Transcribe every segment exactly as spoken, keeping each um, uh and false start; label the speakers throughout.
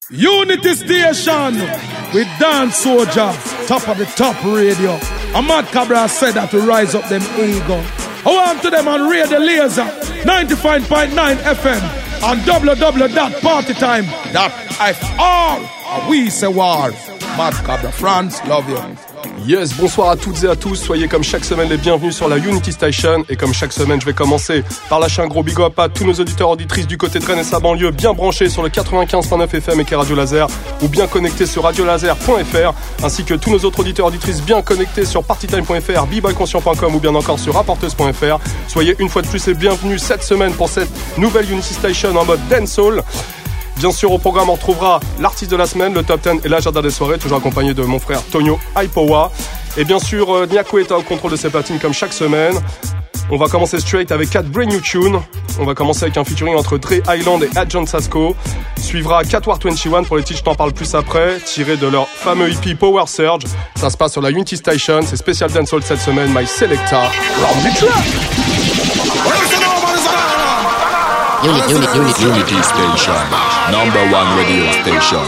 Speaker 1: Unity Station with Dan Soldier, top of the top radio. Ahmad Cabral said that to rise up them ego. I want to them on Radio Laser, ninety-five point nine F M, and w w w dot partytime dot f r. We say war. Ahmad Cabral, France, love you.
Speaker 2: Yes, bonsoir à toutes et à tous, soyez comme chaque semaine les bienvenus sur la Unity Station. Et comme chaque semaine, je vais commencer par lâcher un gros big up à tous nos auditeurs auditrices du côté de Rennes et sa banlieue, bien branchés sur le quatre-vingt-quinze point neuf F M et qui est Radio Laser, ou bien connectés sur radio laser point f r, ainsi que tous nos autres auditeurs auditrices bien connectés sur partytime point f r, b boy conscient point com ou bien encore sur rapporteuse point f r. Soyez une fois de plus les bienvenus cette semaine pour cette nouvelle Unity Station en mode dancehall. Bien sûr, au programme, on retrouvera l'artiste de la semaine, le top dix et l'agenda des soirées, toujours accompagné de mon frère Tonio Aipowa. Et bien sûr, euh, Nyako est au contrôle de ses platines comme chaque semaine. On va commencer straight avec quatre brand new tunes. On va commencer avec un featuring entre Dre Island et Adjon Sasco. Suivra quatre War vingt et un pour les titres, je t'en parle plus après, tiré de leur fameux E P Power Surge. Ça se passe sur la Unity Station, c'est spécial dancehall cette semaine, My Selecta. Round the track.
Speaker 3: Unity, Unity, Unity, Unity Station, number one radio station.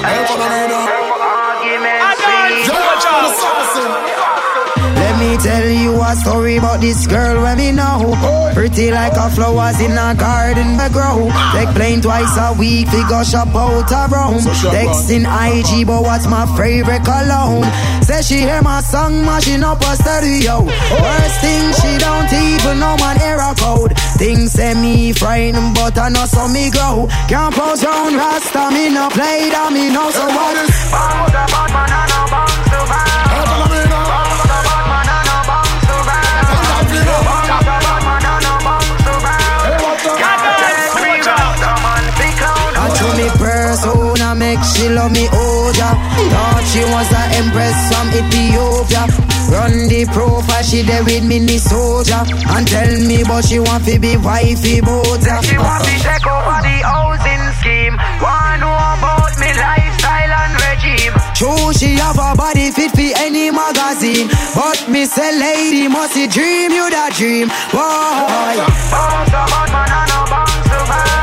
Speaker 4: Let me tell you a story about this girl when me know. Pretty like a flowers in a garden we grow. Take plane twice a week, we go shop out around. Texting I G, but what's my favorite cologne? Say she hear my song, mashing up a stereo. Worst thing, she don't even know my era code. Things say me frightened, but I know so me grow. Can't pose round Rasta, me no play that, me know so what. Bounce the bad man, I know bounce the bad. Persona make she love me older. Thought she was an empress from Ethiopia. Run the profile, she there with mini soldier. And tell me but she want to be wifey both. She want to check over the housing scheme. Want know about me lifestyle and regime. True, she have a body fit for any magazine. But me say lady must see dream you that dream. Boy, bounce about man and no bounce to man.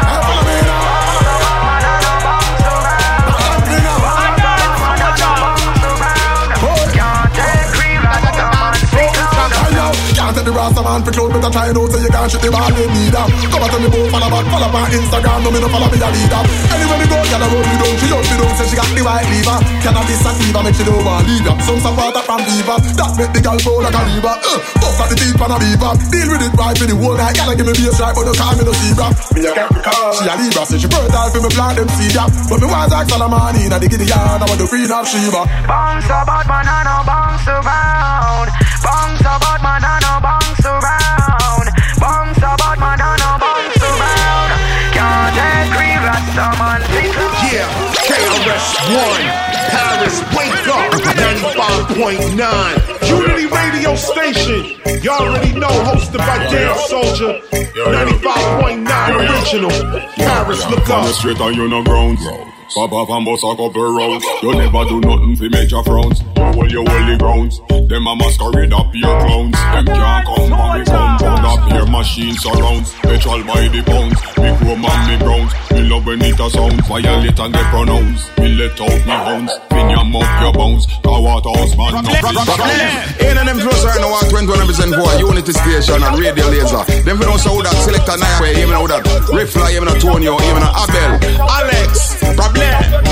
Speaker 5: The Rasta man for cloud, better try out so you can't shit the ball in neither. Come on, tell me both follow back, follow back Instagram, no me no follow me a leader. Anywhere me go, gyal a roll me down, she out me down, say she got the white lever. Cannabis and fever make she don't want leave ya. Some some water from fever, that make the gyal fall like a river. Uh, bust at the teeth and a beaver, deal with it right for the whole night. Gyal give me bass right, but don't call me no zebra. Me a Capricorn, she a Libra, say she fertile for me plant them seed ya. But me was like Solomon in a the giddy yard, I want the queen of Sheba. Bounce about man and no bounce around. Bounce about man and no bounce around. Bounce about man and no bounce around. Can't agree, Rasta man.
Speaker 6: Yeah, K R S One, Paris, wake up. ninety-five point nine, Unity Radio Station. You already know, hosted by Dan Soldier. ninety-five point nine original. Paris, look up.
Speaker 3: Straight on you no grounds. Pop up and bust a couple rounds. You never do nothing for major frowns. You hold your holy grounds. Them a masquerade up your clowns. Them can't come from me compound. Up your machine surrounds. Petrol by the pounds. Me chrome and me grounds. Me love when it a sound. Violate and get pronounced. Me let out me hounds. Pin your mouth your bounce. Cause what house man no please.
Speaker 7: Ain't them close right now at twenty-one percent for Unity Station and Radio Laser. Them for don't know that Selecta Naya way. Even know that Riffla, even know Tonio, even know Abel, Alex, Problem. Me and them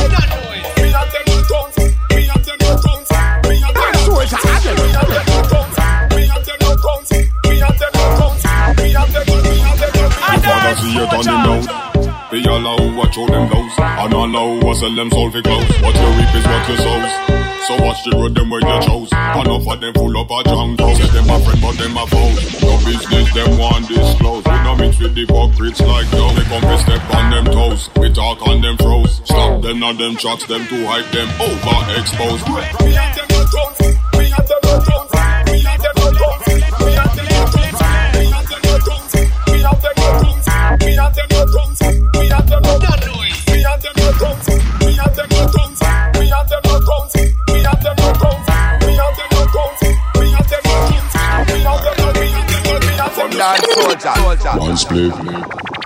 Speaker 7: no tongues. Me and them no tongues. Me and them no tongues. Me and them no tongues. Me and them no tongues. Me and them no tongues. Me and them no tongues.
Speaker 3: Your father see it on the nose. They allow what show them blows. And allow what sell them soul for clothes. What you reap is what you sows. So watch the road them where you chose. Enough of them full up a junk. Say them a friend but them a foe. No business them want disclose. We no mix with the hypocrites like those. They come to step on them toes. We talk on them froze. Stop them on them tracks them to hype them overexposed. Me and them no tongues. Me and them no tongues. Me and them no tongues. Me and them no tongues. Me and them no tongues. Me and them no tongues. Me and them no tongues. Me and them no tongues. Me and them no tongues. Me and them no tongues. Me and them no tongues. Me and them no tongues. Me and them no tongues. Me and them no tongues. Me and them no tongues. Me and them no tongues. From that soldier. One split.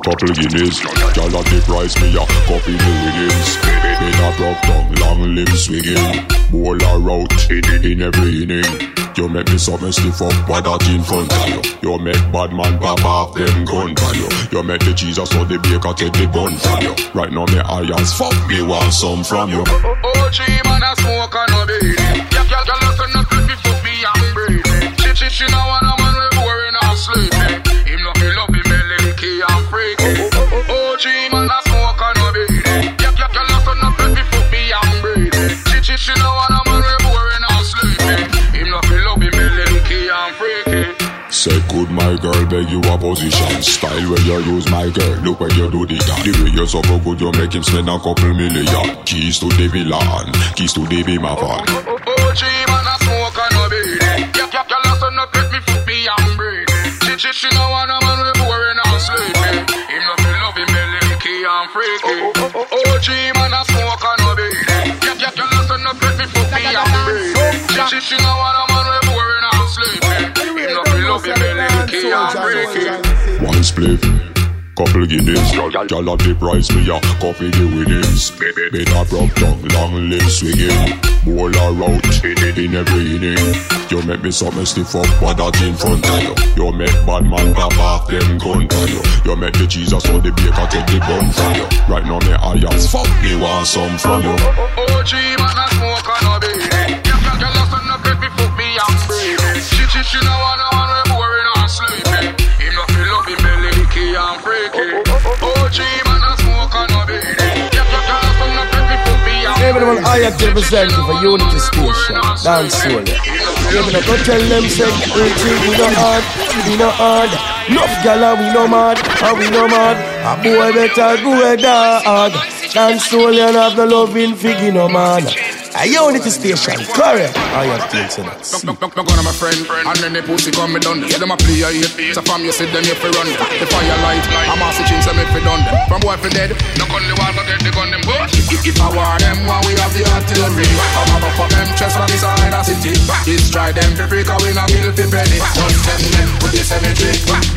Speaker 3: couple guineas. Y'all at the price, me a copy the winnings. In a broke down, long limb swinging. Bowler out in, in every inning. You make me something stiff up, but that in front of you. You make bad man pop off them gun for you. You make the Jesus so the baker take the gun from you. Right now me irons fuck me want some from you.
Speaker 8: O G man a smoke and no baby. Y'all y'all listen up if you fuck me and breathing. She she she now want a man we boring and sleeping. Him no feel up him belly key and freaky. O G man a smoke and no baby. Y'all y'all listen up if you fuck me and breathing. She she she now want a man we boring and sleeping. Him no feel up him belly key and freaky.
Speaker 3: Say good my girl, beg you a position. Style where you use my girl, look where you do the dance. The way you're so good, you make him spend a couple million. Keys to the villa and keys to the Beamer van.
Speaker 8: O G man a smoke and no baby. Y'all y'all listen up let me fuck me and breathing. She she she no want a man we boring and sleeping. Him no feel love him belly key and freaky. O G man a smoke and no baby. Y'all y'all listen up let me fuck me and breathing. She she she no want a man we boring and sleeping. Him no feel love him belly key and freaky.
Speaker 3: One split, couple guineas. Y'all at the price, me a copy the winnings. Better broke down, long limb swinging. Bowler out in, in every inning. You make me something stiff up, but that in front of you. You make bad man pop off them gun for you. You make the Jesus so the baker take the gun from you. Right now me irons fuck me want some from you.
Speaker 8: O G man a smoke and no baby. Y'all y'all listen up if you fuck me and breathing. She she she no want a man we boring and sleeping. Him no feel up him belly key and freaky. O G man a smoke and no baby. Y'all y'all listen up if you fuck me and breathing.
Speaker 9: Everyone I have to represent for Unity Station, dance soul. Even if I tell them say, we no hard, we no hard. Enough gala we no mad, and we no mad. A boy better go a dog. Dance soul and have no loving figgy no man. A Unity Station, correct. I have things in that.
Speaker 8: Knock knock knock on my friend, and then the pussy come me done. Yeah, them a play a hit. So from you see them you fi run. The firelight, I'm a switching some if fi done them. From boy fi dead, knock on the wall for get the gun them bush. If, if I war them, while we have the artillery, I'm a for them chest from inside the city. Destroy them fi freak, we no kill fi penny. Just send them with the cemetery.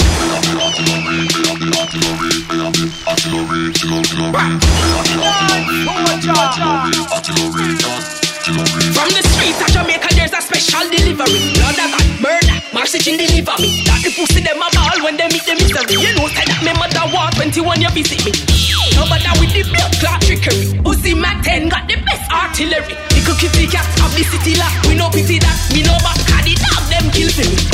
Speaker 10: From the streets of Jamaica, there's a special delivery. Lord of God, murder, Marcy deliver me. That the pussy them a ball when they meet the misery. You know, say that me mother war twenty-one you visit me. No bother with the blood clot trickery. Uzi Mac ten got the best artillery. Little kitty cat of the city lock. We no pity that, me no back. Cause the dog them kill for me.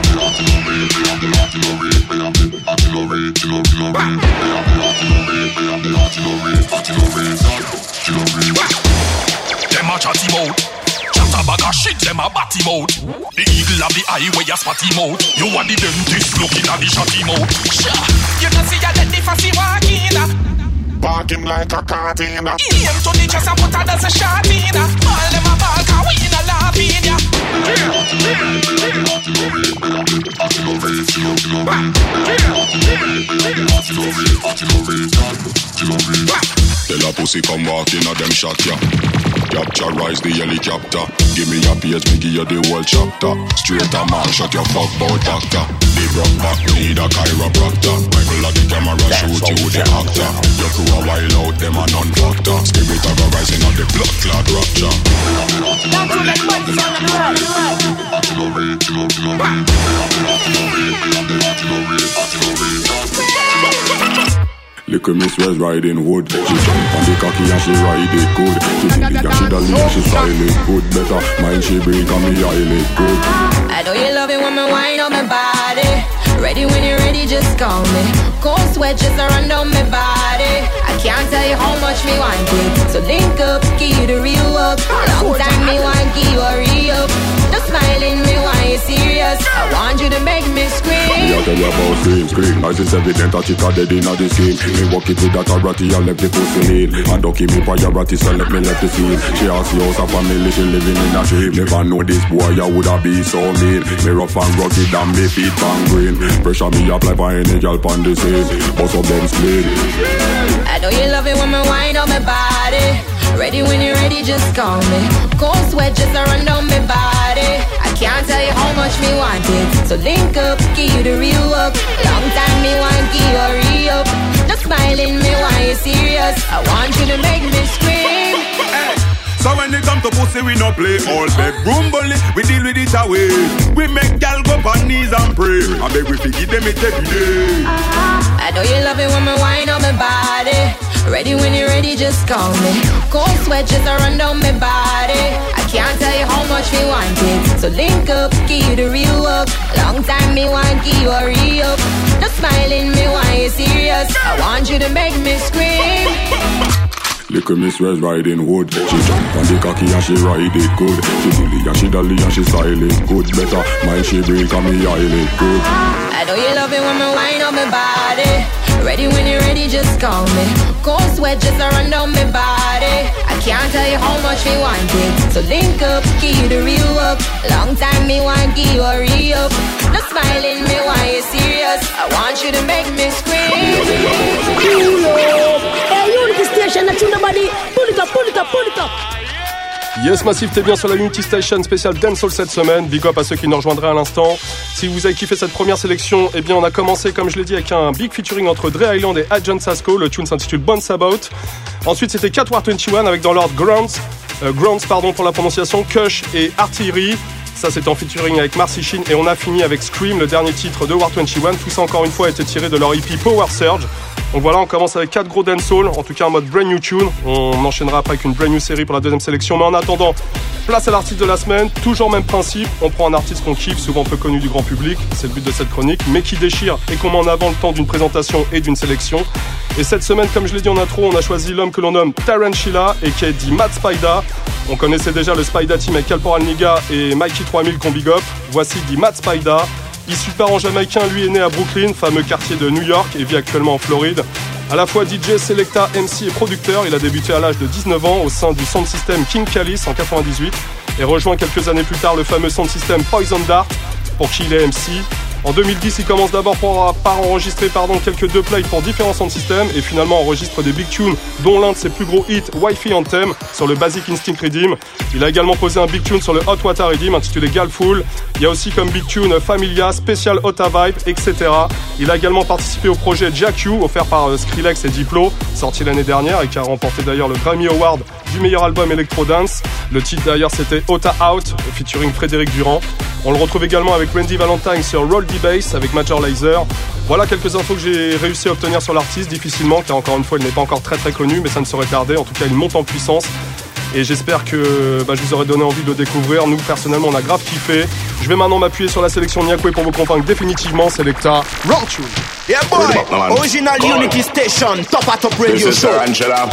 Speaker 11: Them a chatty mouth, chat a bag of shit. Them a batty mouth. The eagle have the eye where you spatty mouth. You are the dentist looking at the shotty mouth.
Speaker 10: You don't see ya let the fussy walking.
Speaker 6: Walking like a cartina.
Speaker 10: Aim to the chest and put a dozen shot in. All them a ball cause we in a laughing ya.
Speaker 3: Tell a pussy come walk in a them shot ya. Capture rise the helicopter. Give me a page, me give you the whole chapter. Straight a man shut your fuck bout doctor. The rock back need a chiropractor. Michael at the camera shoot you the actor. Your crew a while out them a non-factor. Spirit of a rising on the blood clot rupture. Little miss was riding hood. She jump on the cocky and she ride it good. She think that she the lead, she style it good. Better mind she break and me oil it good.
Speaker 12: I know you love it when me wind up my body. Ready when you're ready, just call me. Cold sweat just around on my body. I can't tell you how much me want it. So link up, give you the real work. Long time me want give you a re-up. Just smiling, me want you serious. I want you to make me scream.
Speaker 3: Me a tell you about scream, scream. As it's evident that she got dead in the scheme. Me walk it with that a ratty and left the pussy lean. And don't keep me for your ratty, so let me left the scene. She has the house of family, she living in a dream. Never know this boy, I woulda be so mean. Me rough and rugged and me feet bang green. Pressure me apply for any girl on the scene. Bust up them split.
Speaker 12: I know you love it when me wind up my body. Ready when you're ready, just call me. Cold sweat just around on my body. I can't tell you how much me want it. So link up, give you the real work. Long time me want give you a re-up. Just smiling, me why you serious. I want you to make me scream.
Speaker 13: Hey. So when it come to pussy, we no play all bedroom bully. We deal with it away. We make gal go on knees and pray. I beg we forgive them it every day.
Speaker 12: uh, I know you love it when me wine on my body. Ready when you're ready, just call me. Cold sweat just run down my body. I can't tell you how much me want it. So link up, give you the real work. Long time me want give you a re-up. Just smiling, me why you serious. I want you to make me scream.
Speaker 3: Little Miss Res riding hood. She jump on the cocky and she ride it good. She dilly and she dolly and she style it good. Better mind she break and me eyelid good.
Speaker 12: I know you love it when me wine on my body. Ready when you're ready, just call me. Cold sweat just run down my body. I can't tell you how much me want it. So link up, give you the real work. Long time me want give you a re-up. No smiling, me why you serious. I want you to make me scream.
Speaker 14: Hey, Unity Station, that's nobody. Pull it up, pull it up, pull it up.
Speaker 2: Yes Massive, t'es bien sur la Unity Station spéciale Dancehall cette semaine. Big up à ceux qui nous rejoindraient à l'instant. Si vous avez kiffé cette première sélection, eh bien on a commencé comme je l'ai dit avec un big featuring entre Dre Island et Agent Sasco. Le tune s'intitule Bounce About. Ensuite c'était Cat War vingt et un avec dans l'ordre Grounds, euh, Grounds pardon pour la prononciation, Kush et Artillery. Ça c'était en featuring avec Marcy Sheen. Et on a fini avec Scream, le dernier titre de War vingt et un. Tout ça encore une fois a été tiré de leur E P Power Surge. Donc voilà, on commence avec quatre gros dancehall, en tout cas en mode brand new tune. On enchaînera après avec une brand new série pour la deuxième sélection. Mais en attendant, place à l'artiste de la semaine. Toujours même principe, on prend un artiste qu'on kiffe, souvent peu connu du grand public, c'est le but de cette chronique, mais qui déchire et qu'on met en avant le temps d'une présentation et d'une sélection. Et cette semaine, comme je l'ai dit en intro, on a choisi l'homme que l'on nomme Tarantula et qui est dit Mad Spida. On connaissait déjà le Spida Team avec Calporal Niga et Mikey trois mille qu'on big up. Voici dit Mad Spida. Issu de parents jamaïcains, lui est né à Brooklyn, fameux quartier de New York, et vit actuellement en Floride. À la fois D J, Selecta, M C et producteur, il a débuté à l'âge de dix-neuf ans au sein du sound system King Calice en quatre-vingt-dix-huit et rejoint quelques années plus tard le fameux sound system Poison Dart pour qui il est M C. En deux mille dix, il commence d'abord par, par enregistrer pardon, quelques dubplates pour différents sound systems et finalement enregistre des big tunes, dont l'un de ses plus gros hits, Wi-Fi Anthem, sur le Basic Instinct Redeem. Il a également posé un big tune sur le Hot Water Redeem intitulé Galful. Il y a aussi comme big tune Familia, Special Otta Vibe, et cetera. Il a également participé au projet Jack U, offert par Skrillex et Diplo, sorti l'année dernière et qui a remporté d'ailleurs le Grammy Award du meilleur album Electro Dance. Le titre d'ailleurs c'était Otta Out, featuring Frédéric Durand. On le retrouve également avec Randy Valentine sur Roll the Bass avec Major Lazer. Voilà quelques infos que j'ai réussi à obtenir sur l'artiste, difficilement, car encore une fois il n'est pas encore très très connu, mais ça ne saurait tarder. En tout cas il monte en puissance et j'espère que bah, je vous aurai donné envie de le découvrir. Nous personnellement on a grave kiffé. Je vais maintenant m'appuyer sur la sélection Nyakwe pour vous convaincre définitivement. Selecta, Wrong Tune.
Speaker 15: Yeah boy, original Unity Station, top at top radio show. Tarantula.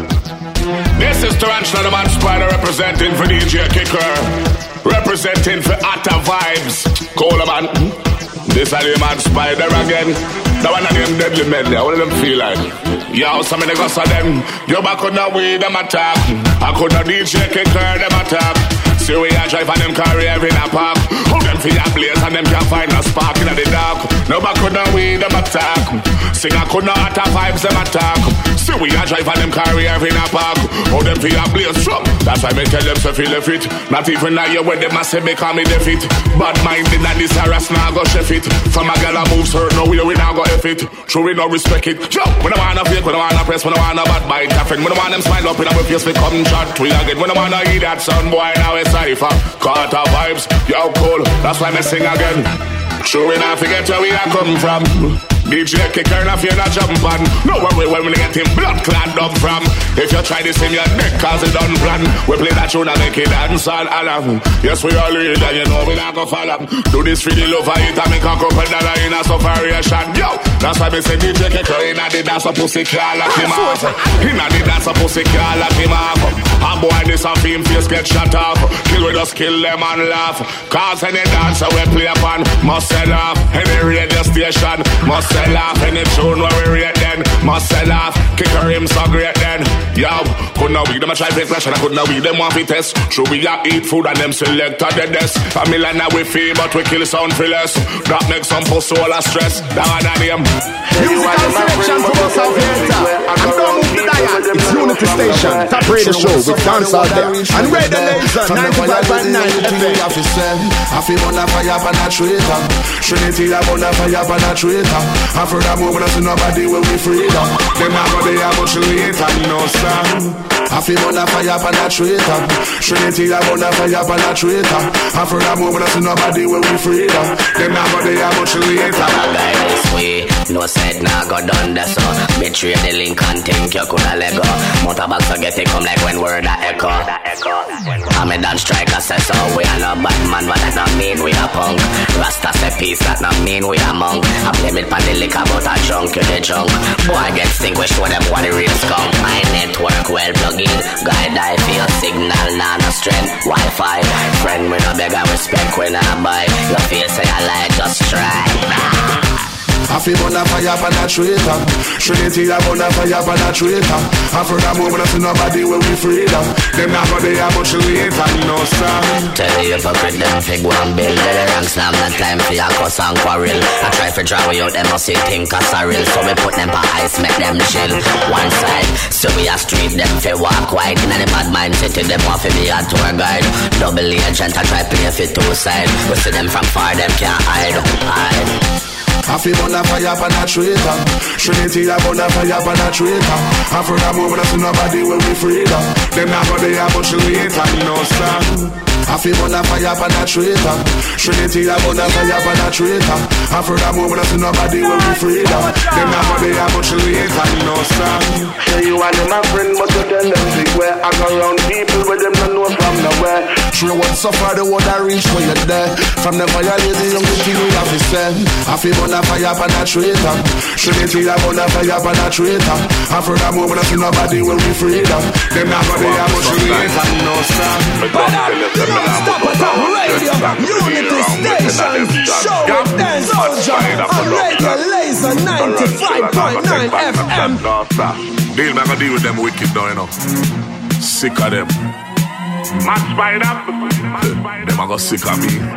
Speaker 16: This is Tarantula, the man Spider representing for D J Kicker. Representing for Atta Vibes. Call a man. This is the man Spider again. The one of them deadly men there. What do them feel like? Yo, some of the guys of them. You back on the way, them attack. I could not D J Kicker, them attack. See we a drive and them carry every in a park. Who them for your place and them can't find a spark in the dark. No back on the way, them attack. Sing I could not Atta Vibes, them attack. See we a drive and them carry every in a park. Who them for your place from? That's why me tell them to feel the fit. Not even now you when them a say me call me defeat. Bad minded and this harass now go chef it. From a girl a moves hurt, no way we now go F it. True we no respect it. Yo, when I wanna fake, when I wanna press, when I wanna bad bite traffic. When I want them smile up in our face, we come chat we again. When I wanna hear that sound boy now it's cipher. Carter Vibes, yo cool, that's why me sing again. True we not forget where we are coming from. D J Kicker, if you're not jumping on. No worry when we get him blood clad up from. If you try this in your neck, cause it done plan. We play that tune and make it dance all along. Yes, we all lead and you know we not go follow. Do this for the love of it and make a couple dollar in a sufferation. Yo, that's why me say D J Kicker in a the dance a pussy call like him off. In a the dance a pussy call like him off. And boy this a film face get shut off. Kill we just kill them and laugh. Cause any dancer we play upon must sell off. Any radio station must sell off. Any tune where we rate then must sell off. Kicker him so great then. Yo, couldn't we them a try take flash and I couldn't we them want to test. True we a eat food and them select at the desk. Family now we feel but we kill sound for less. That makes some pussy all a stress. That one of them.
Speaker 15: Musical selection from us out here. And don't move the dial. It's Unity Station, top radio show with dancehall there. And Radio Laser ninety-five ninety-five point nine F M.
Speaker 5: I feel on a fire up on a traitor. Trinity I on a fire up on a traitor. And furthermore when I see nobody when we freedom. Them not go there much later, no sir. I feel on a fire up on a traitor. Trinity I on a fire up on a traitor. And furthermore when I see nobody when we freedom. Them not go there much later.
Speaker 17: I guy this way, no said nah go done this so. Betray the link and think you coulda let go. Motorbag so get it come like when word a echo. I'm a dance striker say so. We are no bad man but that not mean we are punk. Rasta say peace that not mean we are monk. I blame it for the liquor but I drunk you the drunk. Boy get distinguished with them what the real skunk. My network well plugged in. Guide I feel signal nah no strength. Wi-Fi friend we no beg and respect when I buy. You feel say I lie just try.
Speaker 5: I feel on a fire up on a traitor. Trinity I on a fire up on a traitor. And furthermore when I see nobody when we freedom. Them not go there much later, no sir.
Speaker 17: Tell the hypocrite them fig one bill. Let the ranks now not time for your cuss and quarrel. I try to draw you out them must see think a sorrel. So we put them for ice make them chill. One side, so we a street them fi walk wide. In the bad mind city them want fi be a tour guide. Double agent I try play fi two side. We see them from far them can't hide, hide.
Speaker 5: I feel on a fire up on a traitor. Trinity I on a fire up on a traitor. And furthermore when I see nobody when we freedom. Them not go there much later, no sir. I feel on a fire up on a traitor. Trinity I on a fire up on a traitor. And furthermore when I see nobody when we freedom. Them not go there much later, no sir.
Speaker 18: Say you and them a friend but you tell them sick where I go around people where them not know from nowhere.
Speaker 5: True what suffer the one I reach for you there. From the fire lady young the king we have to send. I feel on a fire up on a traitor. Trinity I on a fire up on a traitor. And furthermore when I see nobody when we freedom. Them not go there much later, no sir.
Speaker 9: But I'm stop at our radio, Unity Station, show with Dance Soldier, on Radio Laser ninety-five point nine F M.
Speaker 16: Deal, man, I deal with them wicked though, you know. Sick of them. Mad Spider. Them I go sick of me.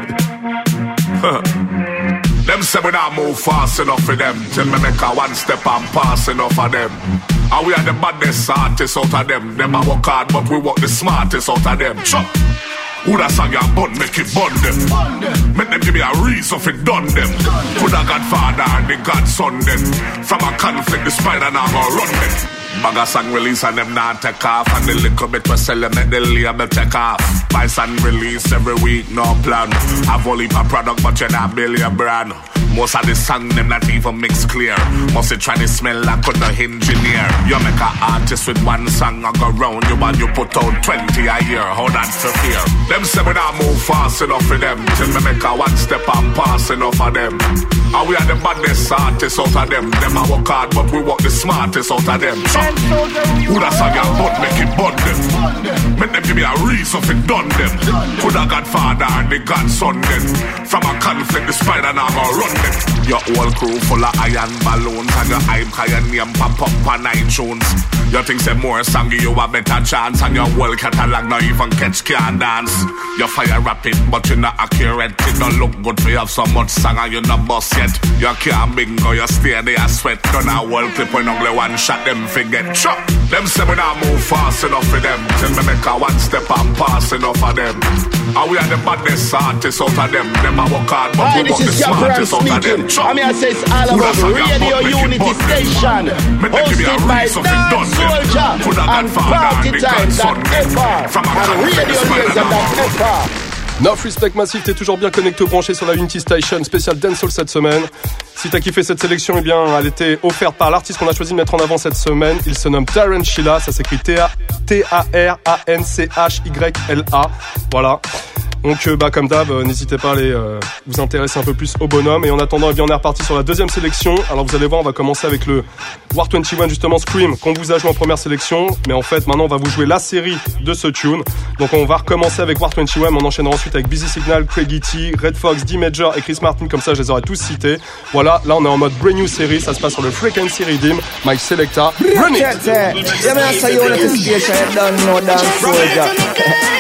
Speaker 16: Them say we not move fast enough for them. Till me make a one step and pass enough of them. And we are the baddest artists out of them. Them a work hard but we work the smartest out of them. Sure. Who that song ya bun, make it bun them. Make them give me a reason for done them. Could a Godfather and the Godson them. From a conflict the spider now go run them. Bag a song release and them not take off. And the little bit we sell them make the label take off. Buy song release every week, no plan. Have only a product but you not build your brand. Most of the song them not even mix clear. Must it try to smell like on the engineer. You make a artist with one song I go round you and you put out twenty a year. How that's the fear? Them say we not move fast enough for them. Till me make a one step and pass enough of them. And we are the baddest artists out of them. Them a work hard but we work the smartest out of them. So, who that song ya bun make it bun them. Make them give me a reason for done them. Could a Godfather and the Godson them. From a conflict the spider now go run them. Your whole crew full of iron balloons. And your hype high name pop up on iTunes. You think say more song you a better chance. And your whole catalog now even catch can dance. You fire rapid but you not accurate. It don't look good for you have so much song and you not bust yet. You can't bingo, you stay there sweat. Done a whole clip when only one shot them forget. Chop. Them say we not move fast enough for them. Till me make a one step and pass enough of them. And we are the baddest artists out of them. Them a work hard but we work the smartest out of them.
Speaker 15: I mean I say it's all about Radio Unity Station. Hosted by Dance Soldier and Party Time dot F R and Radio Laser dot F R.
Speaker 2: Enough Respect Massive, t'es toujours bien connecté, branché sur la Unity Station, spécial Dancehall cette semaine. Si t'as kiffé cette sélection, eh bien, elle était offerte par l'artiste qu'on a choisi de mettre en avant cette semaine. Il se nomme Tarantula, ça s'écrit T A R A N C H Y L A. Voilà. Donc euh, bah comme d'hab, euh, n'hésitez pas à aller euh, vous intéresser un peu plus au bonhomme. Et en attendant, eh bien, on est reparti sur la deuxième sélection. Alors vous allez voir, on va commencer avec le War vingt et un, justement Scream, qu'on vous a joué en première sélection. Mais en fait, maintenant, on va vous jouer la série de ce tune. Donc on va recommencer avec War vingt et un, mais on enchaînera ensuite avec Busy Signal, Craigie T, Red Fox, D-Major et Chris Martin. Comme ça, je les aurai tous cités. Voilà, là on est en mode brand new série. Ça se passe sur le Frequency Redeem. My Selecta, run it!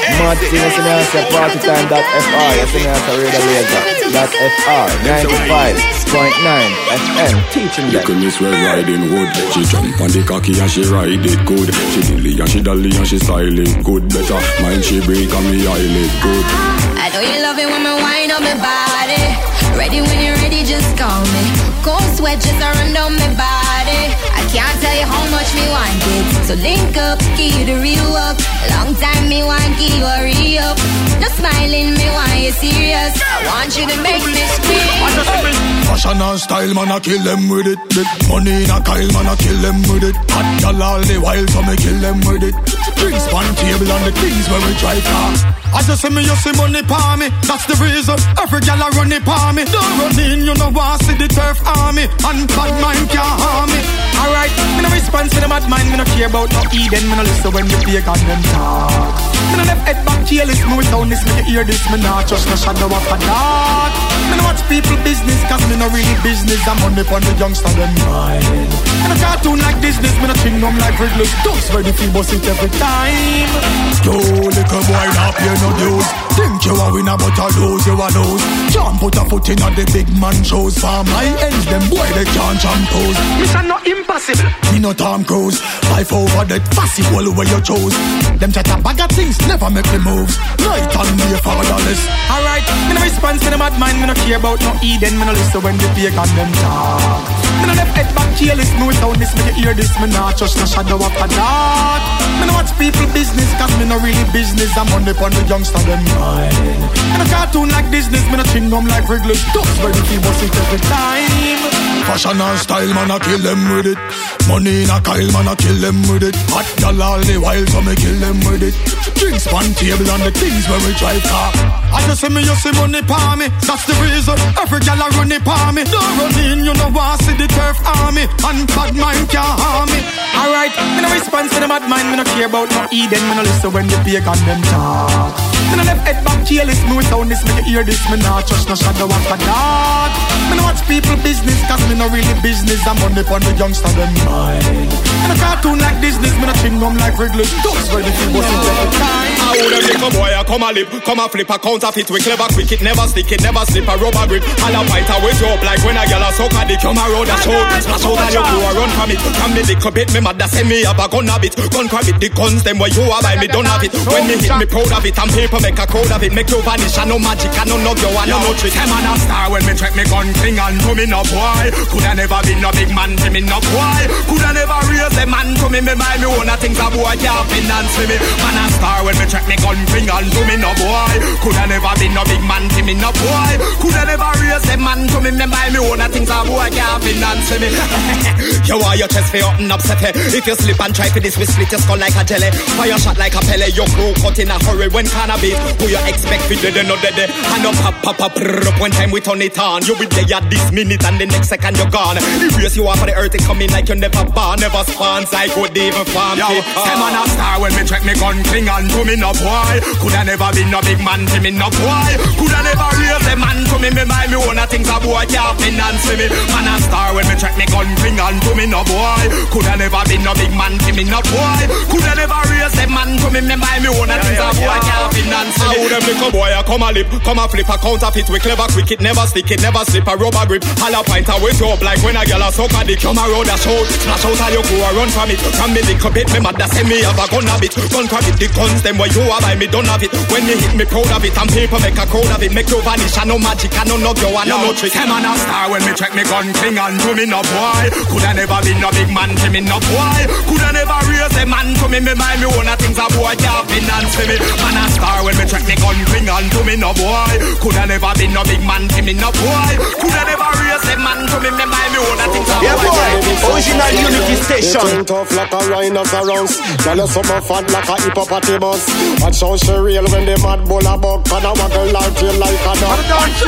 Speaker 9: Mad thing, you see me answer party time dot F R. You see me answer radio laser dot F R. ninety-five point nine F M. Teaching them.
Speaker 3: Little Miss Red Riding Hood. She jump on the cocky and she ride it good. She dilly and she dolly and she style it good. Better mind she break and me eyelid good.
Speaker 12: I know you love it when me wind on my body. Ready when you're ready, just call me. Cold sweat just around on my body. I can't tell you how much me want it. So link up, give you the real work. Long time me want give you a re-up. No smiling, me want you serious. I want you to make me scream.
Speaker 5: Fashion and style, man, I kill them with it. Big money in a Kyle, man, I kill them with it. Hot y'all all the while, so me kill them with it. Drinks on table and the things where we drive car. I just see me, you see money pa me. That's the reason every gal a run it pa me. Don't run in, you know want see the turf army. And bad mind can't harm me. Alright, me no response to the mad mind. Me no care about no Eden. Me no listen when you fake on them talk. Me no left head back careless. Me with sound this, me you hear this. Me not trust no shadow of a dark. Me no watch people business, cause me no really business. I'm money for the youngster them mind. Me no cartoon like business. Me no ching them like Wrigley's. Dogs ready for bust it every time. Yo, little boy, not pay no dues. Think you a winner, but I lose, you a lose. Can't put a foot in at the big man shows. For my ends, them boy, they can't jump pose.
Speaker 10: Mission not impossible.
Speaker 5: Me no Tom Cruise. Life over that possible where you chose. Them chat a bag of things, never make the moves. Night and day fatherless. Alright, me no response to the mad mind. Me no care about no Eden. Me no listen when the fake on them talk. Me no left head back careless. Me with sound this, me you hear this. Me not trust no shadow of a dark. Me no watch people business, cause me no really business. I'm on the on the youngster them mind. Me no cartoon like business. Me no ching them like Wrigley's. Dogs ready to bust it every time. Fashion and style, man, I kill them with it. Money in a Kyle, man, I kill them with it. Hot y'all all the while, so me kill them with it. Drinks on table and the things where we drive car. I just see me, you see money pa me. That's the reason every gal a run it pa me. Don't run in, you know want see the turf army. And bad mind can't harm me. Alright, me no response to the mad mind. Me no care about no Eden. Me no listen when the fake on them talk. Me no left head back careless. Me with sound this, me you hear this. Me not trust no shadow of a dark. Me no watch people business, cause me no really business. I'm on the on the youngster them mind. Me no cartoon like business. Me no ching them like Wrigley's. Dogs ready to bust it every time.
Speaker 13: I woulda make a boy a come a lip, come a flip a counterfeit. We clever quick, it never stick, it never slip a rubber grip. All a bite always up like when a gyal a suck a dick. Come a road a show, splash out and you go a run from it. Come me lick a bit, me mother send me up a gun a bit. Gun crab it, the guns them where you a buy me don't have it. When me hit me proud of it, and paper make a crowd of it. Make you vanish and no magic and none of you and no trick. I'm a star when me track me gun cling and to me no boy. Coulda never been no big man to me no boy. Coulda never raise a man to me, me buy me own a things a boy can't finance me. Man a star when me track me gun cling and to me no boy. Coulda never been no big man to me no boy. Coulda never raise a man to me, me buy me own a things a boy can't finance me. You are your chest for open up set. If you slip and try for this, we split your skull like a jelly. Fire shot like a pele, your crew cut in a hurry when cannabis. Who you expect we dead no dead. And up pop pop pop up one time we turn it on. You be there at this minute and the next second you're gone. Erase you off of the earth, it coming like you never born, never spawn. I could even farm. Yo, say man a star when me track me gun cling and to me no boy. Coulda never been no big man to me no boy. Coulda never raise a man to me, me buy me own a things a boy can't finance me. Man a star when me track me gun cling and to me no boy. Coulda never been no big man to me no boy. Coulda never raise a man to me, me buy me own a things a boy can't finance me. How them little boy a come a lip, come a flip a counterfeit. We clever quick, it never stick, it never slip a rubber grip. All a pint away to up like when a gyal a suck a dick. Come a road a show, splash out and you go a run from it. From me lick a bit, me mother send me have a gun a bit. Gun crab it, the guns them where you a buy me don't have it. When me hit me proud of it, and paper make a crowd of it. Make you vanish and no magic and no no you and no trick. Hey man a star when me check me gun cling and to me no boy. Coulda never been no big man to me no boy. Coulda never raise a man to me, me buy me own a things a boy can't finance me. Man a star when me check me gun cling and to me no boy. Coulda never been no big man to me no boy. Coulda never raise a man to me, me buy me own a things a boy.
Speaker 15: Yeah boy, original Unity Station.
Speaker 19: Tough like a rhinoceros. Tell you something fat like a hippopotamus. Watch how she real when the mad bull a buck. And I waggle like you like a dog.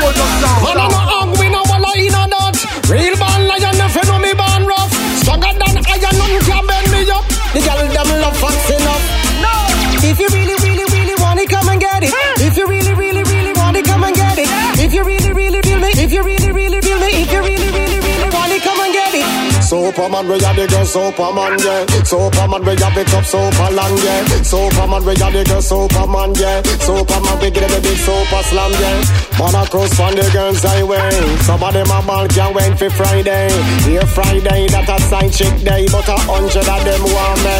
Speaker 19: Man I'm a hug, we no walla in a dot. Real born lion, if you know me born rough. Stronger than iron, nothing can bend me up. The girl them love fast enough. No, if you really, really, really want it, come and get it. If you really, really, really want it, come and get it. If you really, really feel me, if you really, really feel me, if you really, really, really want it, come and get it. So Superman, we are the girl, Superman, yeah. Superman, we have it up super long, yeah. Superman, we are the girl, Superman, yeah. Superman, we give them a big super slam, yeah. Man, I cross on the girls' highway. Some of them a ball can't wait for Friday. Here Friday, that a sign chick day, but a hundred of them want me.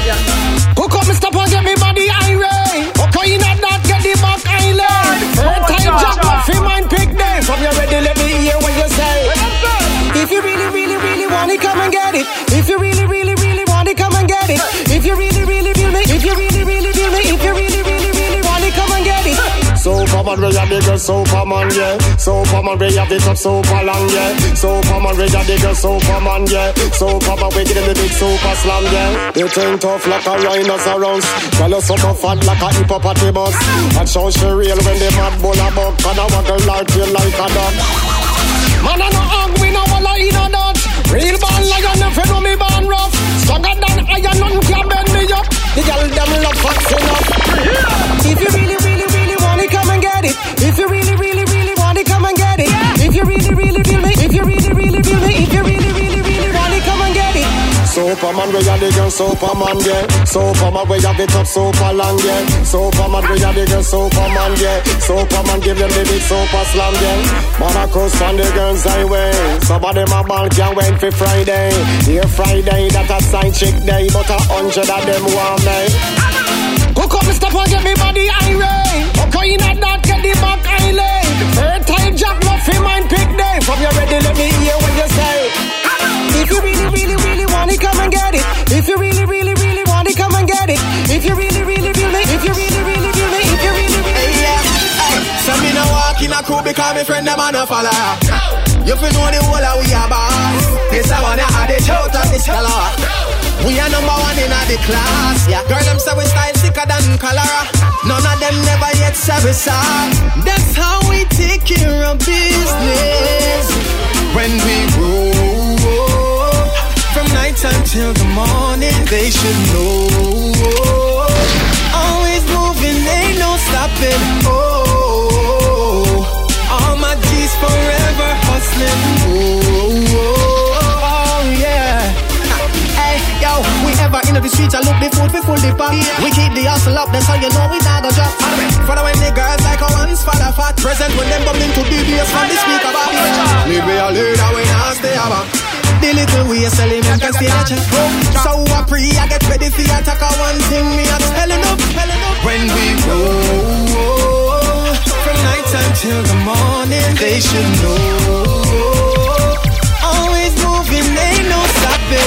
Speaker 19: Who come stop and get me body irate? Okay, not that get the back island. First time Jack off in mind pick day. From you ready, let me hear what you say. If you really, really, really want it, come and get it. If you really, really, really want it, come and get it. If you really, really feel me, if you really, really feel me, if you really, really, really want it, come and get it. Superman, we are the girl, Superman, yeah. Superman, we have it up super long, yeah. Superman, we are the girl, Superman, yeah. Superman, we give them the big super slam, yeah. They think tough like a rhinoceros. Tell us something fat like a hippopotamus. And show she real when they mad bull a buck. And I waggle like you like a dog. Man, I no hug, we no walla in a dot. Real born lion, if you know me born rough. Stronger than iron, nothing can bend me up. The girl them love facts enough. If you really, really, really want it, come and get it. If you really, really, really want it, come and get it. If you really, really feel me, if you really, really feel me, if you really, really, really want it, come and get it. Superman, we are the girl, Superman, yeah. Superman, we have it up super long, yeah. Superman, we are the girl, Superman, yeah. Superman, give them the big super slam, yeah. Man, I cross on the girls' highway. Some of them a ball can't wait for Friday. Here Friday, that a sign chick day, but a hundred of them want me. Who come stop and get me body irate? Okay, not that get the back island. Third time Jack love him mind pick day. From you ready, let me hear what you say. If you really, really, really want it, come and get it. If you really, really, really want it, come and get it. If you really, really feel me, if you really, really feel me, if you really, really
Speaker 20: hey, yeah. Hey, so me no walk in a crew because me friend them a no follow. You feel know the whole of we are boss. This I wanna add the shout of this color. We are number one in the class, yeah. Girl, them say we style sicker than cholera. None of them never yet service song. That's how we take care of business. When we roll from night until the morning, they should know. Always moving, ain't no stopping. Oh, all my G's forever hustling. Oh, oh yeah. Hey, yo, we ever in the streets, I look the food, we full the pop. We keep the hustle up, that's how you know we not go drop. Following the girls like a once for the fat. Present when them bubbling to D B S from the speaker box. Leave me a leader when I stay about. The little we are selling them can stay a check. So I pre, I get ready for attack. One thing me I'm telling up. When we roll from night until the morning, they should know. Always moving, ain't no stopping.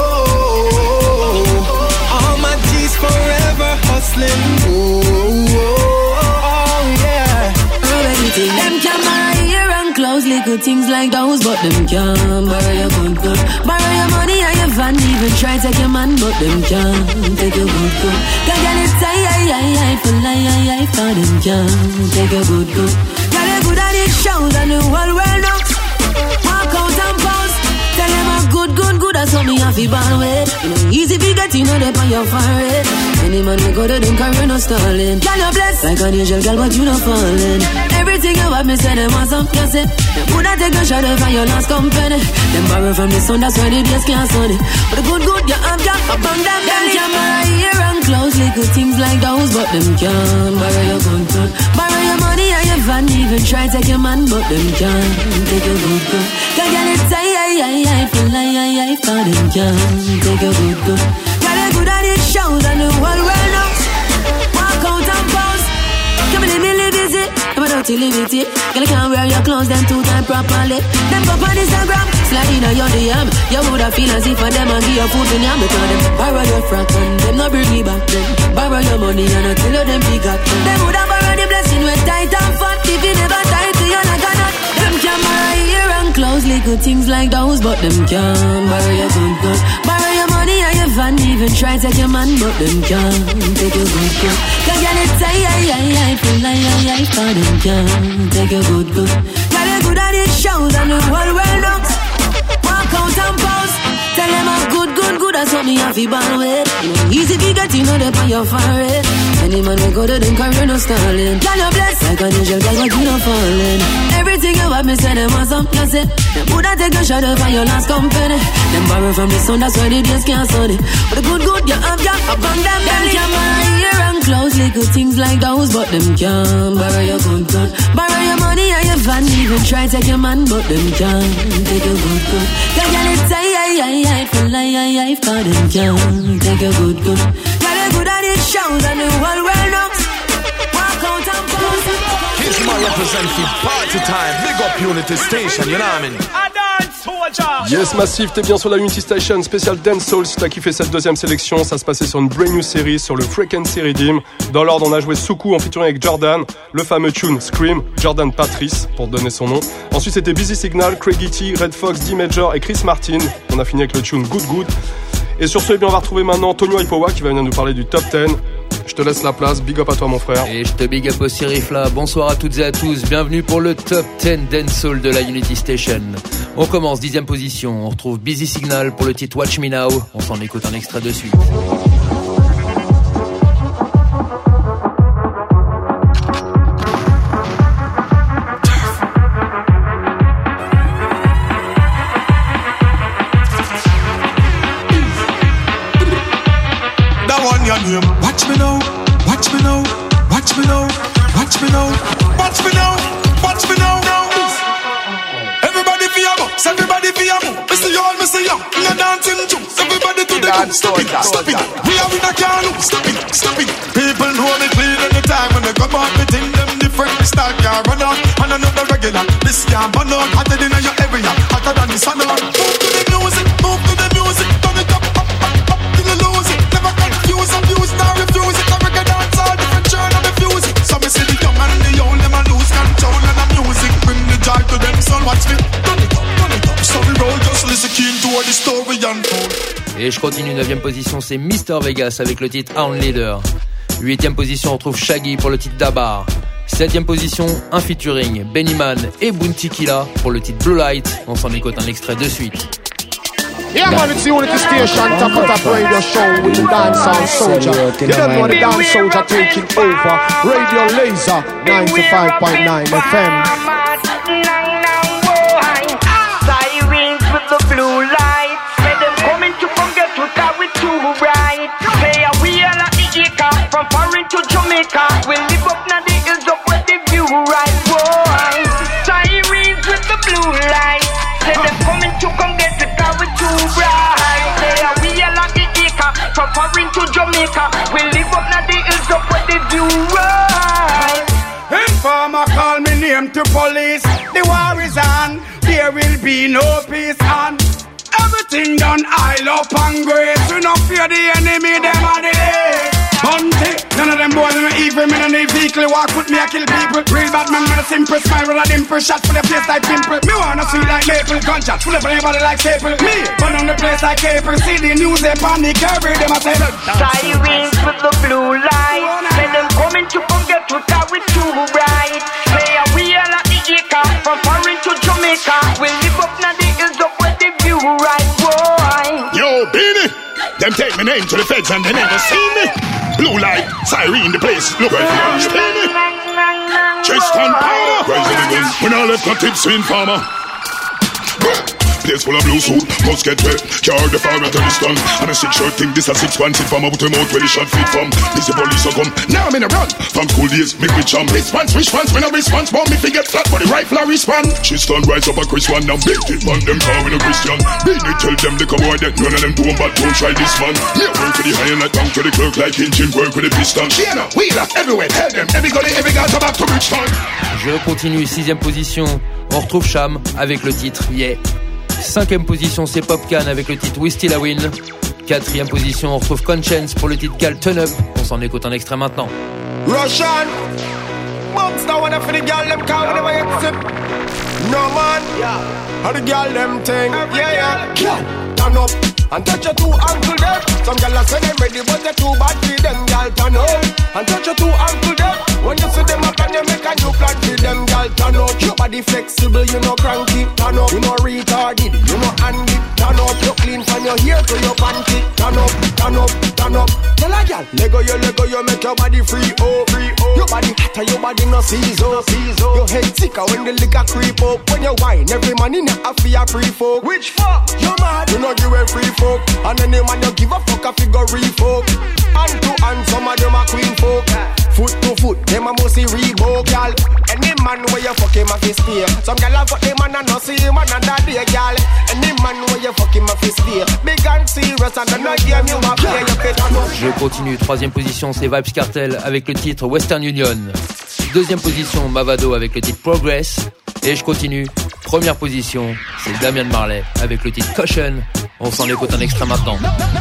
Speaker 20: Oh, all my G's forever hustling. Oh, oh yeah.
Speaker 12: Them can borrow your and clothes, little things like those, but them can't borrow your good good. Borrow your money and your van, even try take your man, but them can't take your good good. Can get it tight, I, I, I, for lie, I, I, for them can't take your good good. Got it good at it shows and the whole world knows. Walk out and pause. Tell them I'm good, good, good, that's how me have to born with. You know, easy to get, you know, they on your forehead. Any man we go to them carry no stalling. Girl, you blessed like an angel, girl, but you not falling. Everything you have, me say them want some, you say. Them would have take a shot if your last company. Them borrow from the sun, that's why the days can't sunny. But the good, good, you have, you up on them. Them can borrow your and clothes, little things like those, but them can't borrow your good, good. Borrow your money and your van, even try take your man, but them can't take your good, good. Can't get it tight, I, I, I, feel like I, I, for them can't take your good, good. Got it good at it shows and the whole world knows. Walk out and pause. Come in the middle visit. Come out to live it. Girl, can't wear your clothes them two time properly. Them go on Instagram, slide in on your D M. You woulda feel as if for them and give your food in yam. Because them borrow your frack and them no bring me back then. Borrow your money and I tell you them big up. Them woulda borrow the blessing with tight and fat. If you never tight to you not gonna. Them can borrow your and clothes, little things like those, but them can't borrow your good good. Borrow your money and your van, even try take your man, but them can't take your good good. Can't get it tight, I, I, I, feel like I, I, for them can't take your good good. Got it good at it shows and the whole world knows. Walk out and pause. Tell them I'm good, good, good, that's what me have to born with. You know, easy to get, you know, they on your forehead. Any man we go to them car, you no stalling. Girl, you blessed like an angel, girl, but you no falling. Everything you have, me say them want some, you say. Them woulda take a shot for your last company. Them borrow from the sun, that's why the days can't sunny. But the good, good you have, yeah, upon them belly. Them can ear and close, little things like those, but them can't borrow your good, good. Borrow your money and your van, even try take your man, but them can't take your good, good. Girl, girl, it's I, I, I, I, feel like I, I, for them can't take your good, good. Girl, you good at it shows and the whole world knows. Walk out and pose.
Speaker 21: Here's my representative party time. Big up Unity Station, you know what I mean?
Speaker 2: Yes, Massive, t'es bien sur la Unity Station spécial Dancehall. Si t'as kiffé cette deuxième sélection, ça se passait sur une brand new série sur le Frequency Redeem. Dans l'ordre, on a joué Soukou en featuring avec Jordan, le fameux tune Scream, Jordan Patrice pour donner son nom. Ensuite, c'était Busy Signal, Craigie T, Red Fox, D-Major et Chris Martin. On a fini avec le tune Good Good. Et sur ce, eh bien, on va retrouver maintenant Tonio Ipowa qui va venir nous parler du top dix. Je te laisse la place, big up à toi mon frère.
Speaker 22: Et je te big up aussi Rifla. Bonsoir à toutes et à tous, bienvenue pour le top dix Dancehall de la Unity Station. On commence, dixième position, on retrouve Busy Signal pour le titre Watch Me Now. On s'en écoute un extrait de suite.
Speaker 5: Watch me now, watch me now, watch me now, watch me now, watch me now, watch me now, now. Everybody feel your box, everybody feel your move. Mister Y'all, Mister Young, we are dancing too. Everybody to the groove, stop it, stop it. We are in a car, stop it, stop it. People know me clean anytime when they come out, me think them different. Start car run out, and another regular. This car burn out, hotter than your area, hotter than the sun out. Move to the music, move to the music, turn it up, up, up, up, till you lose it. Never confuse, abuse, now refuse it. I reggae dance all different churn and the music. So me see the young and the old, them a lose control and the music bring the joy to them. So watch me, turn it up, turn it up. So we roll, just listen keen to what the story unfold.
Speaker 22: Et je continue, neuvième position, c'est Mister Vegas avec le titre Hound Leader. Huitième position, on retrouve Shaggy pour le titre Dabar. Septième position, un featuring Benny Man et Bounty Killa pour le titre Blue Light. On s'en écoute un extrait de suite.
Speaker 19: Yeah, man, it's the Unity Station, top of top radio show with the Dancehall Soldier. You don't know the Dance Soldier taking over. Radio Laser, ninety-five point nine F M.
Speaker 23: Sirens with the blue light. Let them coming to forget to carry too bright. Say we are like the acre from foreign to Jamaica. We live up now the hills up with the view right, boy. Sirens with the blue light. Let them coming to come get the carry too bright. Say we are like the acre from foreign to Jamaica. We live up now the hills up with the view right.
Speaker 24: Informer call me name to police. The war is on. There will be no peace on. Everything done, I love and grace. We not fear the enemy, them are the day. Bunty, none of them boys are evil. Me no need vehicle, walk with me, I kill people. Real bad man with a simple smile, with a dimple shot for the place like pimple. Me wanna see like maple, gunshot, full of everybody like staple. Me, burn on the place like cable. See the news, they panic, every them I say.
Speaker 23: Sirens with the blue light. Let them coming to forget to carry too bright. Say we are like the acre from foreign to Jamaica. We live up now the hills up with the view right, boy.
Speaker 16: Yo, Beanie, them take my name to the feds and they never see me. Blue light, siren the place. Look right here, Beanie. Tristan Power, rising the gun. When I left, no tips in farmer. Place full of blue suit, must get wet. Car the fire at a distance. And a six shirt thing, this a six one sit from. I put him out where the shot fit from. This the police will come. Now I'm in a run. From school days, make me jump. Response, response, when I response, want me to get flat, but the rifle I respond. She stand rise up a Chris one, now beat it on them car with a Christian. Beat it, tell them they come over that none of them doing but don't try this man. Me work with the high and like down to the clerk like engine, work with the piston. Shiana, wheeler, everywhere, tell them, every gully, every guy come back to Bridgetown.
Speaker 22: Je continue, sixième position, on retrouve Cham avec le titre Yeah. Cinquième position, c'est Popcan avec le titre We Still A Win. Quatrième position, on retrouve Conscience pour le titre Gal Turn Up. On s'en écoute un extrait maintenant.
Speaker 19: Russian, bounce down for the girl them call whenever you sip. No man, yeah. How the girl them thing, yeah yeah. Turn up and touch your two ankle there. Some girl are say them ready, but they too bad for them. Girl turn up and touch your two ankle there. When you see them up and you make a new plan for them. Girl turn
Speaker 9: turn up. Your body flexible, you know cranky. Turn up, you know retarded, you know handy. Turn up, you clean from your hair to your panty. Turn up, turn up, turn up. Tell a gal, Lego you, Lego you, make your body free, oh, free, oh. Your body hotter, your body no season, no season. Your head sicker when the liquor creep up. When you wine, every man in a fear free folk. Which fuck? You mad? You know give a free folk. And any man you give a fuck a figure folk. Hand to hand, some of them are queen folk. Foot to foot, them a must see Reebok, gal. Any man where you fuck him a fist here. Some gal a fuck them and a no see him another day, gal. Any man where you fuck him a fist here. Big and serious and no game you a play, you fit on.
Speaker 22: Je continue, troisième position c'est Vybz Kartel avec le titre Western Union. Deuxième position Mavado avec le titre Progress. Et je continue, première position c'est Damian Marley avec le titre Caution. On s'en écoute un extrait maintenant.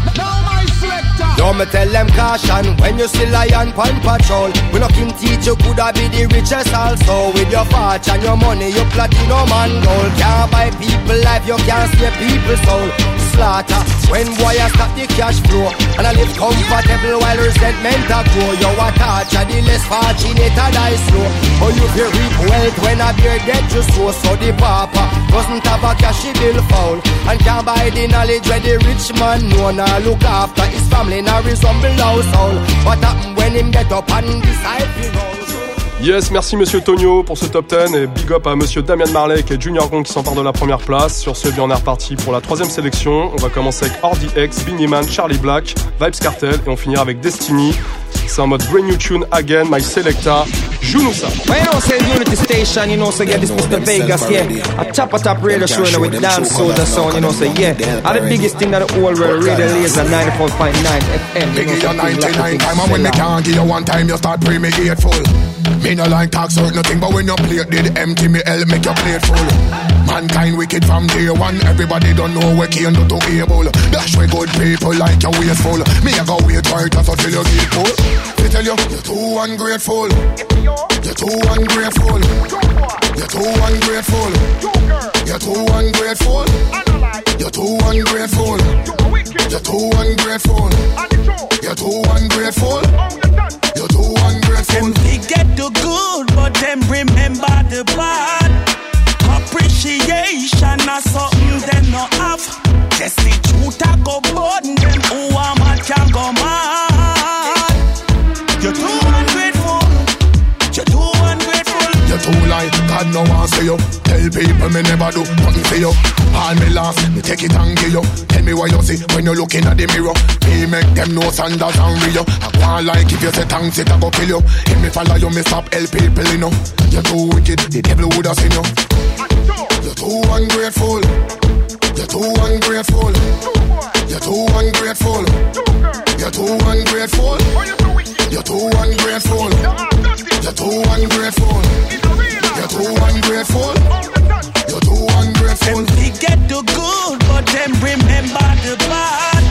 Speaker 9: Yo, me tell them caution when you see lion pan patrol. We no can teach you coulda be the richest also. With your fortune, your money, your platinum and gold. Can't buy people life, you can't save people's soul. Slaughter when boy I stop the cash flow. And I live comfortable while resentment a grow. You a torture, the less fortunate a die slow. Oh, you feel reap wealth when a beer dead you sow. So the papa doesn't have a cash bill foul. And can't buy the knowledge where the rich man know. Now look after his family, now resemble household. What happen when him get up and decide to roll?
Speaker 2: Yes, merci Monsieur Tonio pour ce top dix et big up à Monsieur Damian Marley qui est Junior Gong qui s'empare de la première place. Sur ce, bien on est reparti pour la troisième sélection. On va commencer avec R D X, Beenie Man, Charlie Black, Vybz Kartel et on finira avec Destiny. C'est en mode brand new tune again, my selecta. Joue-nous ça.
Speaker 1: Well, you know, say Unity Station, you know, so yeah, this is the Vegas, yeah. A top, a top radio show, you know, with dance soldier sound, you know, so yeah. And the biggest thing that the whole world radio laser ninety-four point nine F M.
Speaker 5: Me give you ninety-nine time, and when me can't give you one time, you start pre me hateful. Me no like talk certain nothing, but when your plate did empty, me hell make your plate full. Mankind wicked from day one, everybody don't know we can't do to able. Dash we good people like your wasteful. Me a go wait right until you get full. They tell you, you're too ungrateful. You're too ungrateful. You're too ungrateful. You're too ungrateful. You're too ungrateful. You're too ungrateful. You're too ungrateful. You're too ungrateful.
Speaker 4: Them forget the good, but them remember the bad. Appreciation is something them no have. Just the truth I go burden them who are mad can go mad. You're too ungrateful. You're too ungrateful.
Speaker 5: You're too light, God no one see you. Tell people me never do nothing for you. All me last, me take it and give you. Tell me what you see when you looking at the mirror. Me make them know Sanders and Rio. I want like if you say thanks it I go kill you. If me follow you, me stop help people you know. You're too wicked, the devil would have seen you. You're too ungrateful. You're too ungrateful. You're too ungrateful. You're too ungrateful. You're too ungrateful. You're too ungrateful. You're too ungrateful. You're too ungrateful.
Speaker 4: Them forget the good, but them remember the bad.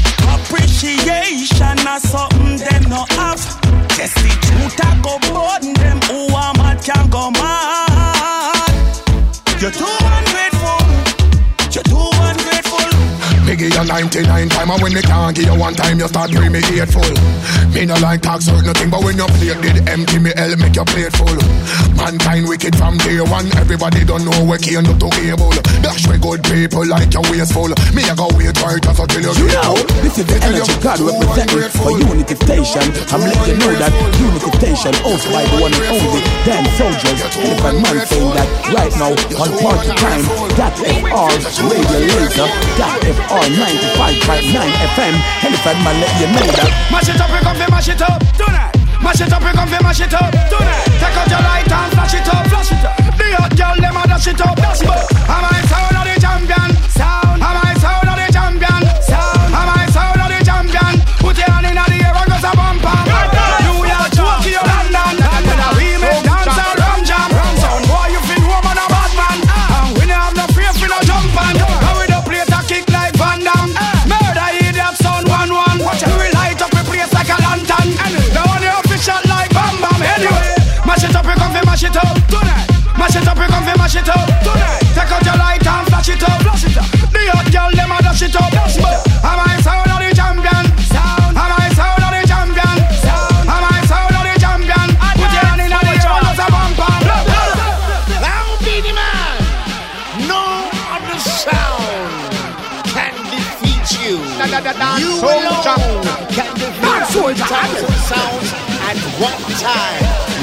Speaker 4: Appreciation is something them no have. Just the truth I go burden them who are mad can go mad. You're too ungrateful. You're too ungrateful.
Speaker 5: Me give you ninety-nine time, and when me can't give you one time, you start bring me hateful. Me no like talk certain nothing, but when your plate did empty, me hell make your plate full. Mankind wicked from day one, everybody don't know we can't do to able. Dash we good people like your wasteful. Me a go wait right until you
Speaker 7: You know, this is the energy God representing for Unity Station. I'm letting you know that Unity Station hosted by the one and only Dan Soldiers. Elephant Man saying that right now on party time, that F R Radio Laser, that F R ninety-five point nine F M. Elephant Man let you know that.
Speaker 24: Mash it up, we come fi mash it up tonight. Mash it up, we come fi mash it up tonight. Take out your light and flash it up, flash it up. The hot girl them a dash it up, dash it up. Am I sound of the champion? Sound. Am I sound of the champion? Sound. Am I sound of the champion? Put your hand in the air and go sa bum pam. New York, Tokyo, London, and when we make dance and rum jam. Sound boy, you feel woman a bad man, and we no have no fear for no jump on. Now we don't play a kick like Van Damme. Murder idiot sound one one. Watch it, we light up the place like a lantern. Now on the official like Bam Bam. Anyway, mash it up, we come fi mash it up tonight. Mash it up, we come fi mash it up tonight. Take out your light and flash it up, flash it up. The hot girl them a dash it up, dash it up. Am I sound of the champion? Sound. Am I sound of the champion? Sound. Am I sound of the champion? Put your hand in the air and go sa bam bam.
Speaker 15: a dance soldier. Dance soldier. Sounds at one time.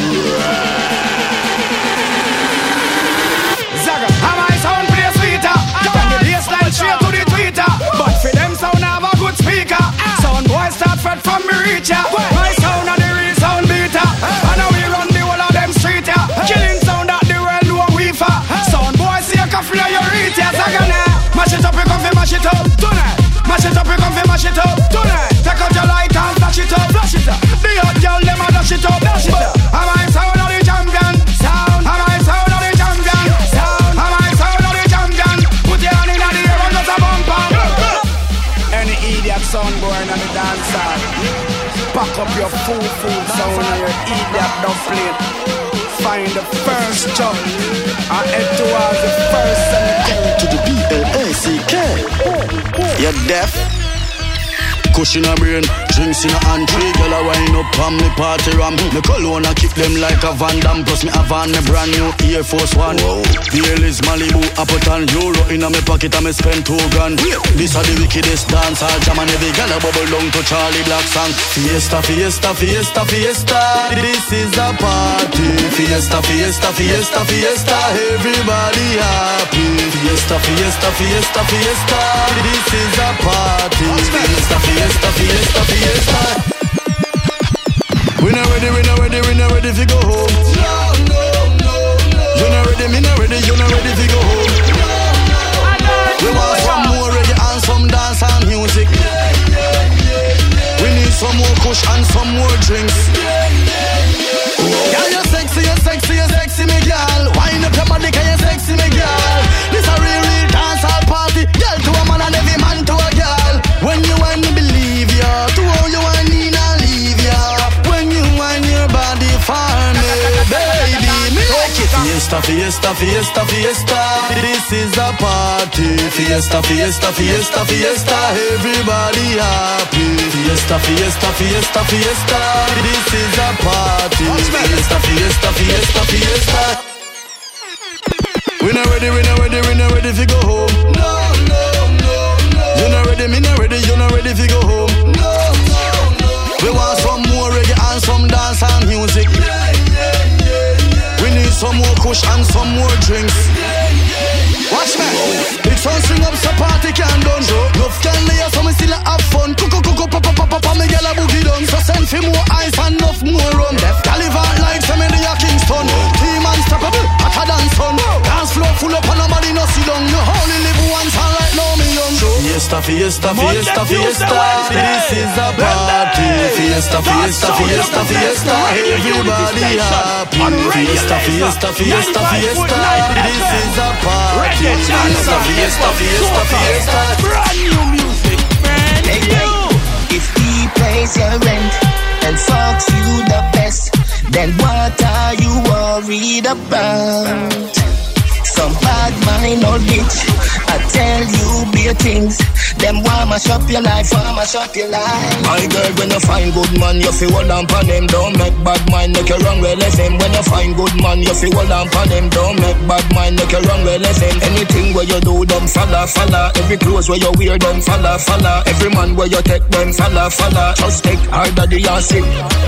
Speaker 24: Zaga, how my sound play sweeter. From the baseline straight to the tweeter. But for them sound have a good speaker. Sound boy start fret from me reach ya. My sound and the real sound beater. And now we run the whole of them street ya. Killing sound that the world know we for. Sound boy see a coffee on your reach ya. Zaga now, mash it up, you come fi mash it up tonight. Mash it up, you come fi mash it up tonight. Take out your light and flash it up, flash it up. The hot girl them a dash it up, dash it up. Am I sound of the champion? Sound. Am I sound of the champion? Sound. Am I sound of the champion? Put your hand in the air and just a bump up. Any idiot sound born on the dance hall, pack up your fool fool sound and your idiot dumpling. Find the first jump and head towards the first cemetery.
Speaker 15: To the B L A C K. You're deaf. Cushion a brain, drinks in a hand. Three girl a wine up on me party ram. Me cologne a kick them like a Van Damme. Plus me have on me brand new Air Force One. P L is Malibu, Appleton, Euro in a me pocket and me spend two grand. This a the wickedest dance hall jam and every girl a bubble down to Charlie Black song. Fiesta, fiesta, fiesta, fiesta. This is a party. Fiesta, fiesta, fiesta, fiesta. Everybody happy. Fiesta, fiesta, fiesta, fiesta. This is a party. Fiesta, fiesta. Fiesta, fiesta, fiesta. We not ready, we not ready, we not ready to go home. No, no, no, no. You not ready, me not ready, you not ready to go home. We want some more reggae and some dance and music. We need some more kush and some more drinks. Girl, you're sexy, you're sexy, you're sexy, me girl. Wind up your body, can you sexy, me girl? This a real, real dance hall party. Girl to a man and every man to a girl. When you want me believe ya, to all you want me not leave ya. When you want your body for me, baby, me like it. Fiesta, fiesta, fiesta, fiesta. This is a party. Fiesta, fiesta, fiesta, fiesta. Everybody happy. Fiesta, fiesta, fiesta, fiesta. This is a party. Fiesta, fiesta, fiesta, fiesta. We not ready, we not ready, we not ready to go home. No, no, no, no. You not ready, me not ready, you not ready to go home. No, no, no. We want some more reggae and some dance and music. Yeah, yeah, yeah, yeah. We need some more kush and some more drinks. Yeah, yeah, yeah. Watch me. Big sound swing up so party can done. Love can lay so me still have fun. Cuckoo, cuckoo, pop, pop, pop, pop, me gyal a boogie down. So send for more ice and enough more rum. Calivan like some in the Kingston. Team unstoppable, hotter than sun. Dance floor full up and nobody no sit down. You only live once and right now me young. Fiesta, fiesta, fiesta, fiesta. This is a party. Fiesta, fiesta, fiesta, fiesta. Everybody happy. Fiesta, fiesta, fiesta, fiesta. This is a party. Fiesta, fiesta, fiesta, fiesta.
Speaker 4: Brand new music, brand new.
Speaker 6: If he pays your rent and fucks you the best, then what are you worried about? Some bad mind old bitch, I tell you bare things. Them want mash up your life, want mash up your life.
Speaker 8: My girl, when you find good man, you feel hold on pon them. Don't make bad mind, make you wrong well left him. When you find good man, you feel hold on pon them. Don't make bad mind, make you wrong well left him. Anything where you do, them follow, follow. Every clothes where you wear, them follow, follow. Every man where you take, them follow, follow. Just take harder the acid.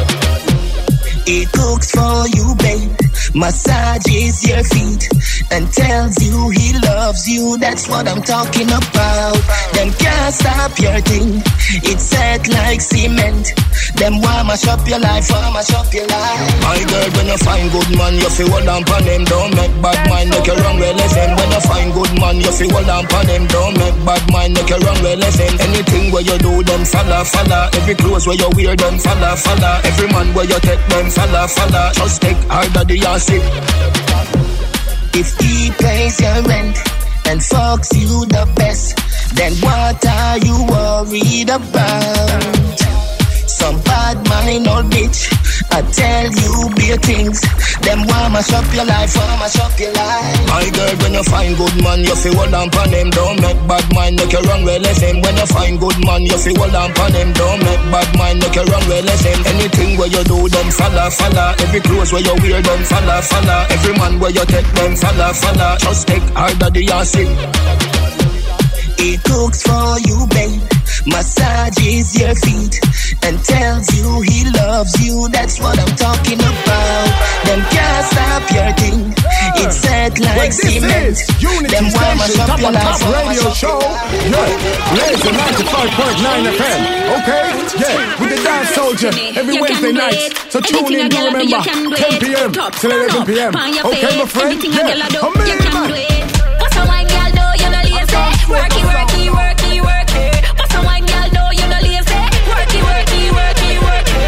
Speaker 6: He cooks for you, babe, massages your feet, and tells you he loves you. That's what I'm talking about. Them can't stop your thing. It's set like cement. Them want mash up your life, want mash up your life.
Speaker 8: My girl, when you find good man, you feel hold on pon them. Don't make bad mind, make you wrong well left him. When you find good man, you feel hold on pon them. Don't make bad mind, make you wrong well left him. Anything where you do, them follow, follow. Every clothes where you wear, them follow, follow. Every man where you take, them follow, follow. Just take harder the acid.
Speaker 6: If he pays your rent and fucks you the best, then what are you worried about? Some bad mind old bitch, I tell you bare things. Them want mash up your life, want mash up your life.
Speaker 8: My girl, when you find good man, you feel hold on pon them. Don't make bad mind, make you wrong well left him. When you find good man, you feel hold on pon them. Don't make bad mind, make you wrong well left him. Anything where you do, them follow, follow. Every clothes where you wear, them follow, follow. Every man where you take, them follow, follow. Just take harder the acid.
Speaker 6: He cooks for you, babe, massages your feet and tells you he loves you. That's what I'm talking about. Them can't stop your thing. It's set like cement. Them why mash up your life.
Speaker 7: Radio show. Yo, Laser ninety-five point nine F M. Okay? Yeah, with the Dance Soldier every Wednesday night. So tune in, do remember, ten p.m. till eleven p.m. Okay, my friend? Yeah, I'm in,
Speaker 12: What's a white girl do? You know lazy. Worky, worky, worky, worky. What's a white girl do? You know lazy. Worky, worky, worky, worky.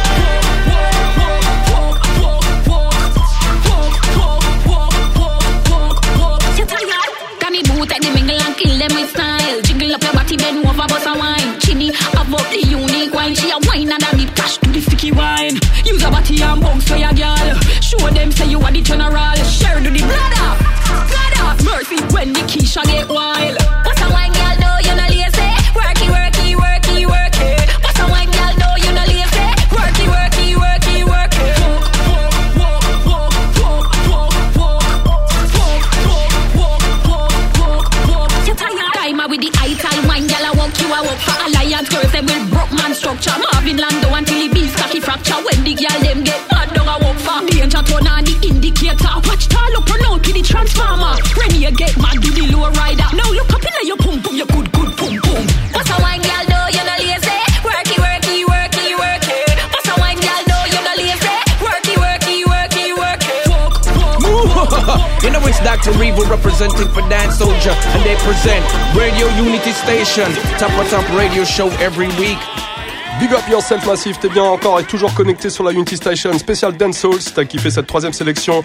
Speaker 12: You tired? Danny Boo take the mingle and kill them with style. Jingle up your body, bend over, bust a wine. Chinny, above the unique wine. She a wine and a deep cash to the sticky wine. Use a body and bounce for your girl. Show them say you are the general. Share do the blood up. Mercy when the Keisha get wild. What's a white girl do? You know lazy. Worky, worky, worky, worky. What's a white girl do? You know lazy. Worky, worky, worky, worky. You tired? Timer with the ital wine girl. I walk you, I walk for alliance. Girls them will broke man structure. Marvin Lando until he beats cocky fracture. When the girl them get mad, dog I walk for. Danger turn on the indicator. Watch tall up and out to the transformer. You get mad, do the low rider. Now look up in your pum pum, your good, good pum pum. What's a white girl do? You know lazy. Worky, worky, worky, worky. What's a white girl do? You know lazy. Worky, worky, worky, worky. Walk, walk.
Speaker 1: You know it's Doctor Revo representing for Dance Soldier, and they present Radio Unity Station, top of top radio show every week.
Speaker 2: Big up yourself Massif, t'es bien encore et toujours connecté sur la Unity Station spécial Dance Soul. Si t'as kiffé cette troisième sélection,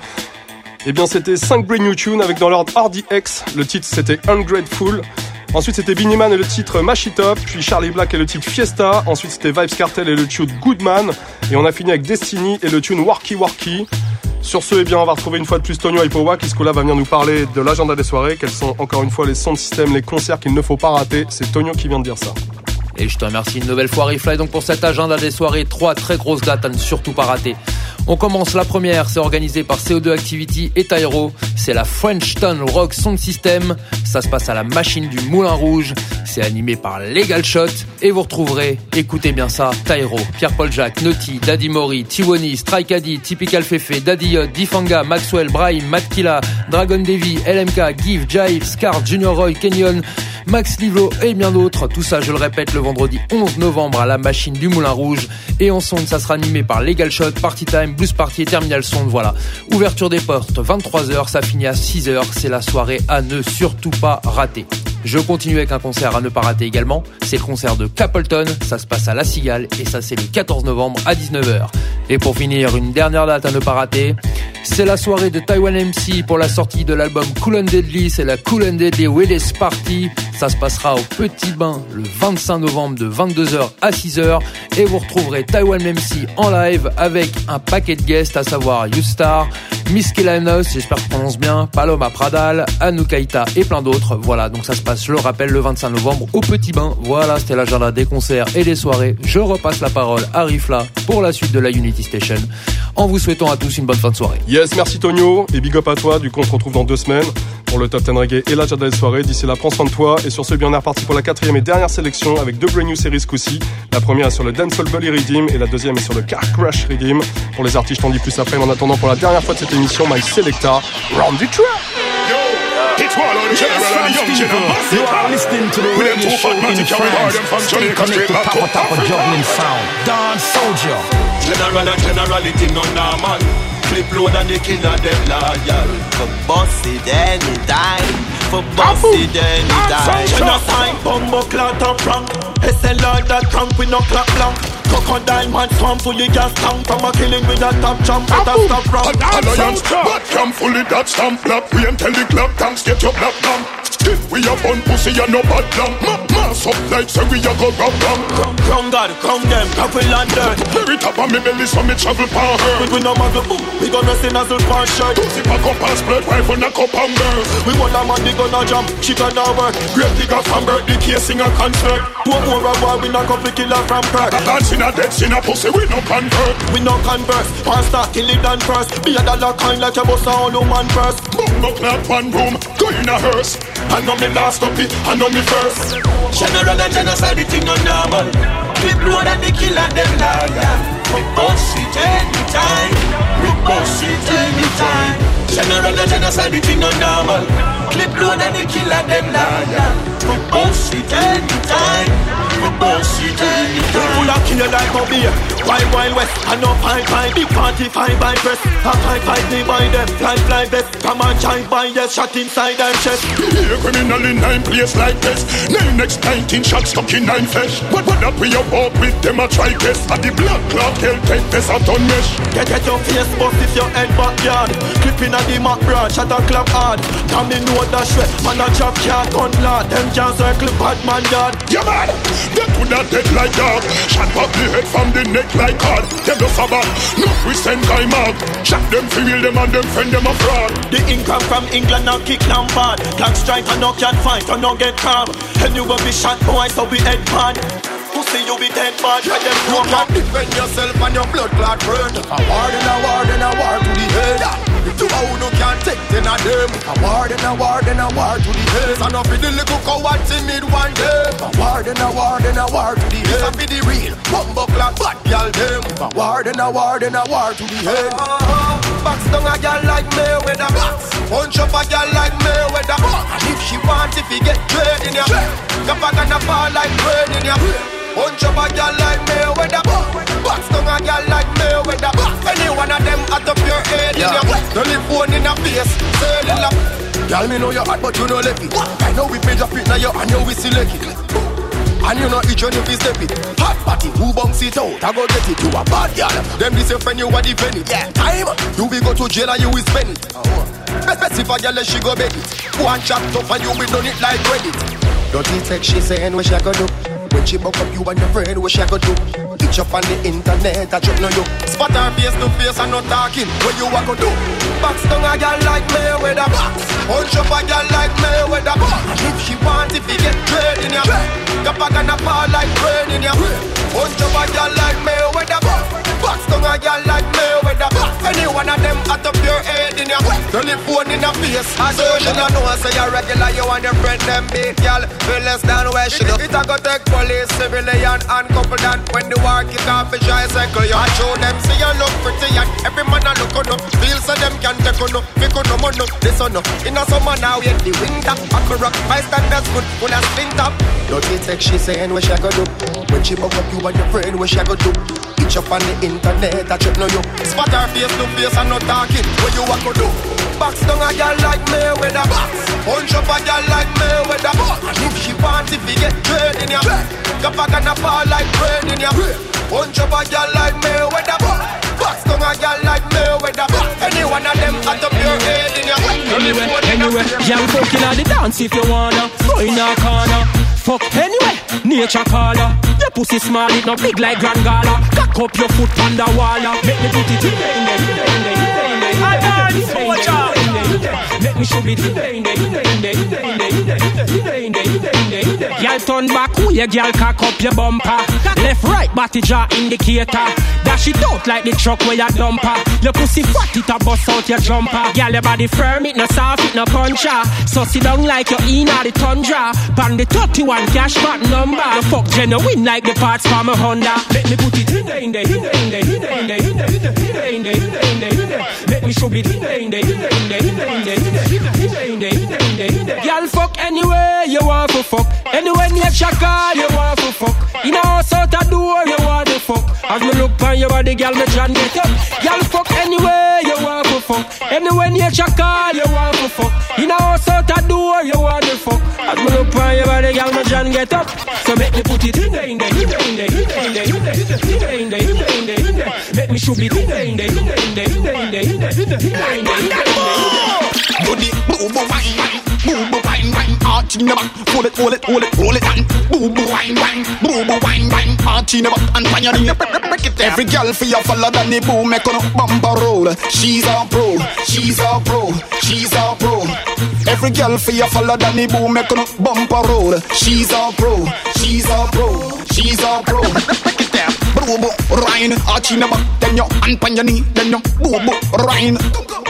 Speaker 2: eh bien c'était cinq brand new tunes avec dans l'ordre R D X, le titre c'était Ungrateful. Ensuite c'était Beenie Man et le titre Mash It Up, puis Charlie Black et le titre Fiesta. Ensuite c'était Vybz Kartel et le tune Goodman. Et on a fini avec Destiny et le tune Worky Worky. Sur ce, eh bien on va retrouver une fois de plus Tonio Ipowa qui va venir nous parler de l'agenda des soirées, quels sont encore une fois les sons de système, les concerts qu'il ne faut pas rater. C'est Tonio qui vient de dire ça.
Speaker 22: Et je te remercie une nouvelle fois Rifly donc pour cet agenda des soirées, trois très grosses dates à ne surtout pas rater. On commence la première, c'est organisé par C O deux Activity et Tyro, c'est la French Town Rock Sound System, ça se passe à la machine du Moulin Rouge, c'est animé par Legal Shot et vous retrouverez, écoutez bien ça, Tyro, Pierre-Paul Jacques, Naughty, Daddy Mori, Tiwoni, Strike Addy, Typical Fefe, Daddy Yacht, Difanga, Maxwell, Brahim, Matt Killa, Dragon Davy, L M K, Give, Jive, Scar, Junior Roy, Kenyon, Max Livlo et bien d'autres. Tout ça, je le répète, le vendredi onze novembre à la machine du Moulin Rouge. Et en sonde, ça sera animé par Legal Shot, Party Time, Blues Party et Terminal Sound. Voilà. Ouverture des portes, vingt-trois heures, ça finit à six heures. C'est la soirée à ne surtout pas rater. Je continue avec un concert à ne pas rater également. C'est le concert de Capleton. Ça se passe à La Cigale et ça c'est le quatorze novembre à dix-neuf heures. Et pour finir, une dernière date à ne pas rater. C'est la soirée de Taiwan M C pour la sortie de l'album Cool and Deadly. C'est la Cool and Deadly Willis Party. Ça se passera au Petit Bain le vingt-cinq novembre de vingt-deux heures à six heures. Et vous retrouverez Taiwan M C en live avec un paquet de guests, à savoir YouStar, Miss Kelanos, j'espère que je prononce bien, Paloma Pradal, Anu Kaita et plein d'autres. Voilà, donc ça se passe, je le rappelle, le vingt-cinq novembre au Petit Bain. Voilà, c'était l'agenda des concerts et des soirées. Je repasse la parole à Rifla pour la suite de la Unity Station, en vous souhaitant à tous une bonne fin de soirée.
Speaker 2: Yes, merci Tonio, et big up à toi. Du coup, on se retrouve dans deux semaines pour le Top dix Reggae et l'agenda des soirées. D'ici là, prends soin de toi. Et sur ce, bien, on est reparti pour la quatrième et dernière sélection avec deux brand new séries ce coup-ci. La première est sur le Dancehall Bully Redeem et la deuxième est sur le Car Crash Redeem. Pour les artistes, je t'en dis plus après. Mais en attendant, pour la dernière fois de cette émission, My Selecta, Round the Track.
Speaker 7: It's all on general and young general. You are listening to the radio show in France. Stay connected to Top of Top of juggling sound. Dance Soldier.
Speaker 11: General and generality no normal. Flip load and the killer them loyal. For boss it anytime. For boss it anytime. Genocide, bombo clot and prank. S L R that crank with no clock blank. Crocodile man swamp fully gas tank. From a killing with a top jump. Better stop wrong.
Speaker 3: Alliance, but come fully that stamp black. We and tell the club tanks get your black down. Still we a bun pussy and no bad lamb. Mass up like say we a go round round.
Speaker 11: Crown God, crown them, couple and dirt.
Speaker 3: Very top of me belly so me travel power.
Speaker 11: We we no muggle, we gonna see nozzle pan shirt.
Speaker 3: Pussy pack up and spread rifle and cup and girl.
Speaker 11: We want a man, we gonna jump, she gonna work.
Speaker 3: Great digger from birth, the case sing a concert.
Speaker 11: Two more a boy, we knock up the killer from Kirk.
Speaker 3: Dance in a dead sin a pussy, we no convert.
Speaker 11: We no converse, pastor, kill it and first. Be a dollar kind like a boss, all human first.
Speaker 3: Bumbo clap one room, go in a hearse. I know me last copy, I know me first.
Speaker 11: General and genocide, the thing not normal. Clip load and the killer them liar. We bust it anytime. We bust it anytime. General and genocide, the thing not normal. Clip load and the killer them liar. We bust it anytime. We bust it anytime.
Speaker 10: Full of kill like a beer. Wild Wild West, I know fine fine. Big party fine by press. I fight fight me by them. Fly fly best. Come on shine by yes. Shot inside them chest.
Speaker 3: Here criminal in nine place like this. Nine next nineteen shots stuck in nine flesh. What what up we up up with them a try test. At the blood clot hell take this out on mesh.
Speaker 10: Get get your face bust if your head backyard. Clipping at the Mac branch. Shot and clap hard. Come in know that shred. Man a chop cat gun lad. Them can circle bad man yard.
Speaker 3: Yeah man. That would not dead like dog. Shot pop the head from the neck like hard. Tell us about no we send guy mad. Shot them fi real them and them friend them a fraud.
Speaker 10: The income from England now kick Lampard. Clock strike and no can fight and no get calm. And you will be shot boy so we head bad. Pussy you be dead bad. Try them
Speaker 14: you can't defend yourself and your blood clot burn. A war then a war then a war to the head. You who no can take ten of them. A war then a war then a war to the head. Stand up with the little coward timid one day. A war then a war then a war to the head. This a be the real bumbo clot bad girl them. A war then a war then a war to the head. Box down a girl like me with a box. Punch up a girl like me with a box. And if she want if he get trade in ya, come back and a fall like rain in ya. Punch up a girl like me with a box. Box down a girl like me with a box. Any one of them at up your head in ya. Telephone in a face, sailing up. Girl me know you hot but you know left it. I know we pay your feet now you and you we select it. And you know each one if you step it. Hot party, who bounce it out, I go get it. You a bad girl, them this your friend you a defend it. Yeah, time, you will go to jail and you will spend it. Best best if a girl she go beg it. One chop tough and you will done it like credit. Dirty text she saying what she go do. When she buck up you and your friend what she go do. Pitch up on the internet, I just know you. Spot her face to face and not talking. What you a go do? Box down a girl like me with a box. Punch up a girl like me with a box. And if she want if he get trade in ya, the bag and a fall like rain in ya. Punch up a girl like me with a box. Box down a girl like me with a box. Any one of them at up your head in ya. Telephone in a face. I so she don't know say you're regular. You and your friend them beat girl. Feel less than where she do. It a go take police, civilian and couple that. When the war kick off a tricycle, you show them see you look pretty and every man a look on up. Feel so them can take on up. Pick on no money, this on up. In a summer now yet the winter. Up a rock, I stand that's good. Full of splint up. Dirty text she saying what she go do. When she buck up you and your friend what she go do. Pitch up on the internet I check know you. Spot her face to face and not talking. What you a go do? Box down a girl like me with a box. Punch up a girl like me with a box. And if she want if he get trade in ya, the bag and a fall like rain in ya. Punch up a girl like me with a box. Box down a girl like me with a box. Any one of them at up your head in ya.
Speaker 17: Anyway, anyway, young fucking at the dance if you wanna. Go in a corner. Fuck anyway, nature caller. Your pussy small, it no big like Grand Gala. Cock up your foot on the wall. Make me put it in there, in there, in there, in there, in there, in there. I got this watch. Make me show it in there, in there, in there, in there, in there, in there, in there, in there, in there, in there, in there, in there. Girl turn back, who ya girl cock up your bumper. Left right body jaw indicator. Dash it out like the truck where you dumper. Your pussy fat it a bust out your jumper. Girl your body firm, it no soft, it no puncher. So sit down like you're in the tundra. Pan the thirty-one cash back number. The fuck genuine like the parts from a Honda. Let me put it in there, in there, in there, in there, in there, in there, in there, in there, in there, in there, in there, in there, in there. Let me show it in there, in there, in there, in there, in there, in there, in there, in there, in there, in there, in there. Girl fuck anywhere you want to fuck. Anywhere nature call you want to fuck. In a house out a door you want to fuck. As me look on your body, girl, me try get up. Girl fuck anywhere you want to fuck. Anywhere nature call you want to fuck. In a house out a door you want to fuck. As me look on your body, girl, me try get up. So make me put it in there, in there, in there, in there, in there, in there, in there, in there, in there, in there, in there. Make me shoot it in there, in there, in there, in there, in there, in there, in there, in there, in there, in there, in there.
Speaker 15: Do the boo boo wine wine, boo boo wine wine, arch in the back, hold it, hold it, hold it, roll it on. Boo boo wine wine, boo boo wine wine, arch in the back and fire in the break it. Every girl for your follow than the boo make on a bumper roll. She's a pro, she's a pro, she's a pro. Every girl for your follow than the boo make on a bumper roll. She's a pro, she's a pro, she's a pro. Break it down, boo boo wine, arch in the back, then you and pan your knee, then you boo boo wine.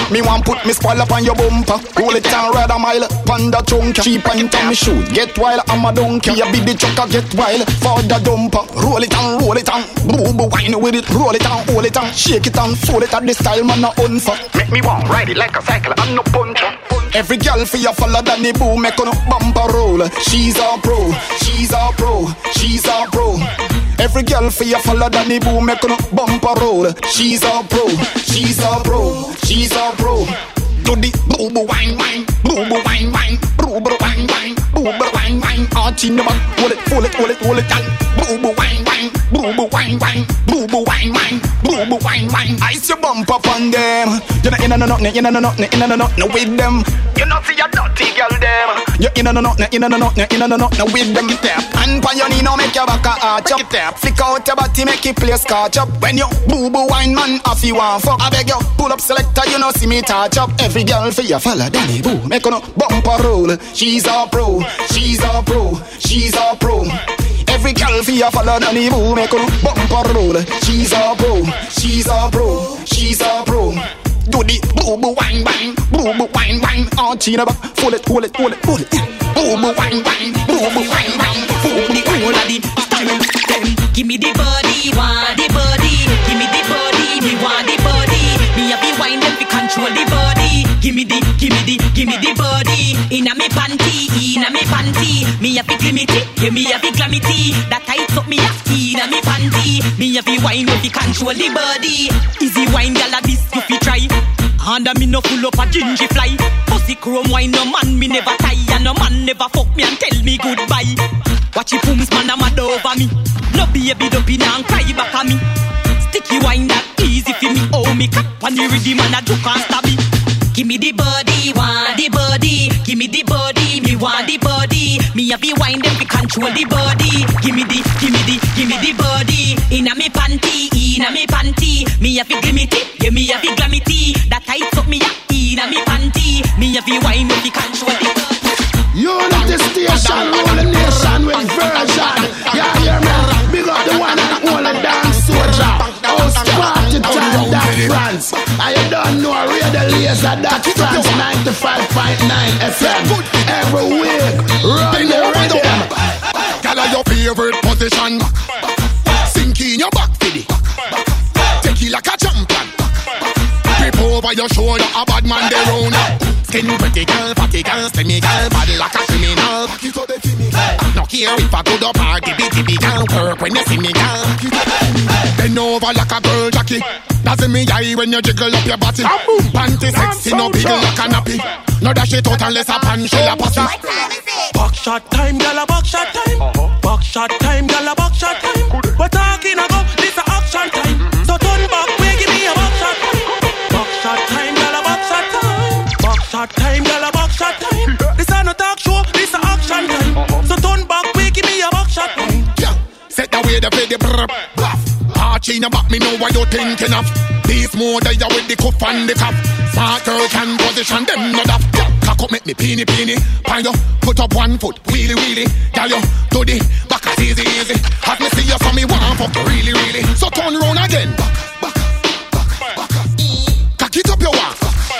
Speaker 8: Me want put me spoil up on your bumper. Roll it and ride a mile. Panda chunk. Cheap and on me shoot. Get wild, I'm a donkey. A big the trucker get wild. For the dumper. Roll it and roll it and boo boo wine with it. Roll it and hold it and shake it and fold it at the style man a unfa. Make me want ride it like a cycle and no puncher. Every girl for you follow Danny Boo, make on a bumper roll. She's a pro, she's a pro, she's a pro. Every girl for you follow Danny Boo, make on a bumper roll. She's a pro, she's a pro, she's a pro. Do the boo boo wine wine, boo boo wine wine, boo boo wine wine, boo boo wine wine. Arch in the back, hold it, hold it, hold it, hold it down. Boo boo wine wine, boo boo wine wine, boo boo wine wine, boo boo wine wine. Ice your bump up on them. You're not in a nothing, in a nothing, in a nothing with them. You not see a dirty girl them. You're in a nothing, in a nothing, in a nothing with them. Get up and pan your knee, now make your back a arch up. Get up, flick out your body, make your place catch up. When you boo boo wine man, off you want fuck. I beg you, pull up selector, you know see me touch up. Every girl for your fella, Danny Boo, make on a bumper roll. She's a pro, she's a pro, she's a pro. Every girl for your fella, Danny Boo, make on a bumper roll. She's a pro, she's a pro, she's a pro. Do the boo boo wine wine, boo boo wine wine. Arch in the back, hold it, hold it, hold it, hold it. Boo boo wine wine, boo boo wine wine. Boo the whole of the style.
Speaker 13: Give me the body, want the body. Give me the body, me want the body. Me have the wine, let me control the body. Give me the, give me the, give me the body. Inna me panty, inna me panty. Me have the glimity, yeah me have the glamity. That tight up me up, inna me panty. Me have the wine, let me control the body. Easy wine, gyal a this you fi try. Under me no full up a gingy fly. Pussy chrome wine, no man me never tie. And no man never fuck me and tell me goodbye. Watch it pooms man a mad over me. No baby don't be now and cry back at me. Sticky wine that easy for me. Oh me cap on the rhythm man a joke and stab me. Give me the body, want the body. Give me the body, me want the body. Me have the wine them fi control the body. Give me the, give me the, give me the body. Inna me panty, inna me panty. Me have the glimity, yeah me have the glamity. That tight up me up, inna me panty. Me have the wine them fi control the body.
Speaker 7: Unity station, rolling nation with version. Yeah, hear me? Big up the one and only dance soldier. House party time, that France. I don't know, read the laser, that France. ninety-five point nine F M. Every week, run the rhythm.
Speaker 19: Girl, your favorite position. Sink in your back, Fiddy. Take it like a champion. Grip over your shoulder, a bad man they round. Skin pretty girl, fatty girl, slimmy girl, body like a criminal. Back it up, they feel me. No care if I go to party, bitty bitty girl, work when you see me, girl. Bend over like a girl, Jackie. Doesn't me eye when you jiggle up your body. Panty sexy, no big like a nappy. No dash it out unless a pan shell a pussy.
Speaker 10: Back shot time, gyal a back shot time. Back shot time, gyal a back shot time. We're talking about this a action time. So turn back, we give me a back shot time. Back shot time, gyal a back shot time. Back shot time, gyal a back shot time. This a no talk show, this a action time. So turn back, we give me a back shot time.
Speaker 19: Yeah, set the way to play the brr. Archie in your back, me know what you're thinking of. This more than you with the cuff and the cup. Smart girl can position them not up. Yeah, cock up, make me peeny peeny. Pine you, put up one foot, wheelie wheelie. Girl you, do the back as easy easy. Have me see you from me one fuck really really. So turn round again. Back, back, back, back. Cock it up your walk.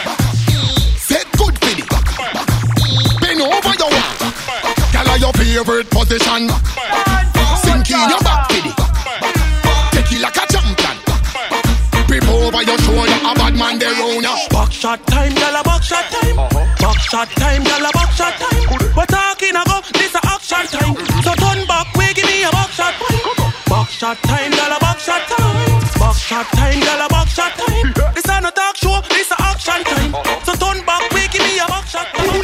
Speaker 19: Set good for the. Bend over your walk. Girl your favorite position. Sink in your back for the. Like a champion. Grip over your shoulder, a bad man there round ya.
Speaker 10: Back shot time, gyal a back shot time. Back shot time, gyal a back shot time. We're talking about this a action time. So turn back, we give me a back shot. Back shot time, gyal a back shot time. Back shot time, gyal a back shot time. This a no talk show, this a action time. So turn back, we give me a back shot.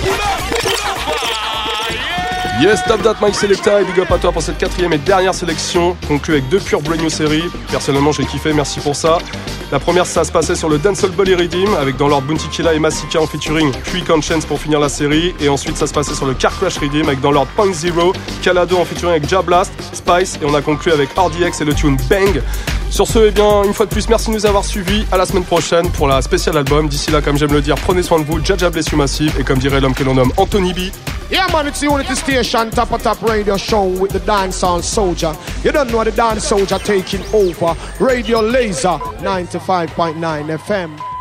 Speaker 2: Yes, Tap That Mike Selecta et big up à toi pour cette quatrième et dernière sélection conclue avec deux pures brand new séries. Personnellement j'ai kiffé, merci pour ça. La première ça se passait sur le Dancehall Bully Redeem avec dans l'ordre Bounty Killa et Massika en featuring puis Conscience pour finir la série. Et ensuite ça se passait sur le Car Crash Redeem avec dans l'ordre Point Zero, Calado en featuring avec Jablast, Spice et on a conclu avec R D X et le tune Bang. Sur ce, eh bien, une fois de plus, merci de nous avoir suivis. À la semaine prochaine pour la spéciale album. D'ici là, comme j'aime le dire, prenez soin de vous. Jaja bless you massive. Et comme dirait l'homme que l'on nomme Anthony B.
Speaker 7: Yeah, man, it's the Unity Station, Top of Top Radio Show with the Dancehall Soldier. You don't know the Dance Soldier taking over. Radio Laser, ninety-five point nine F M.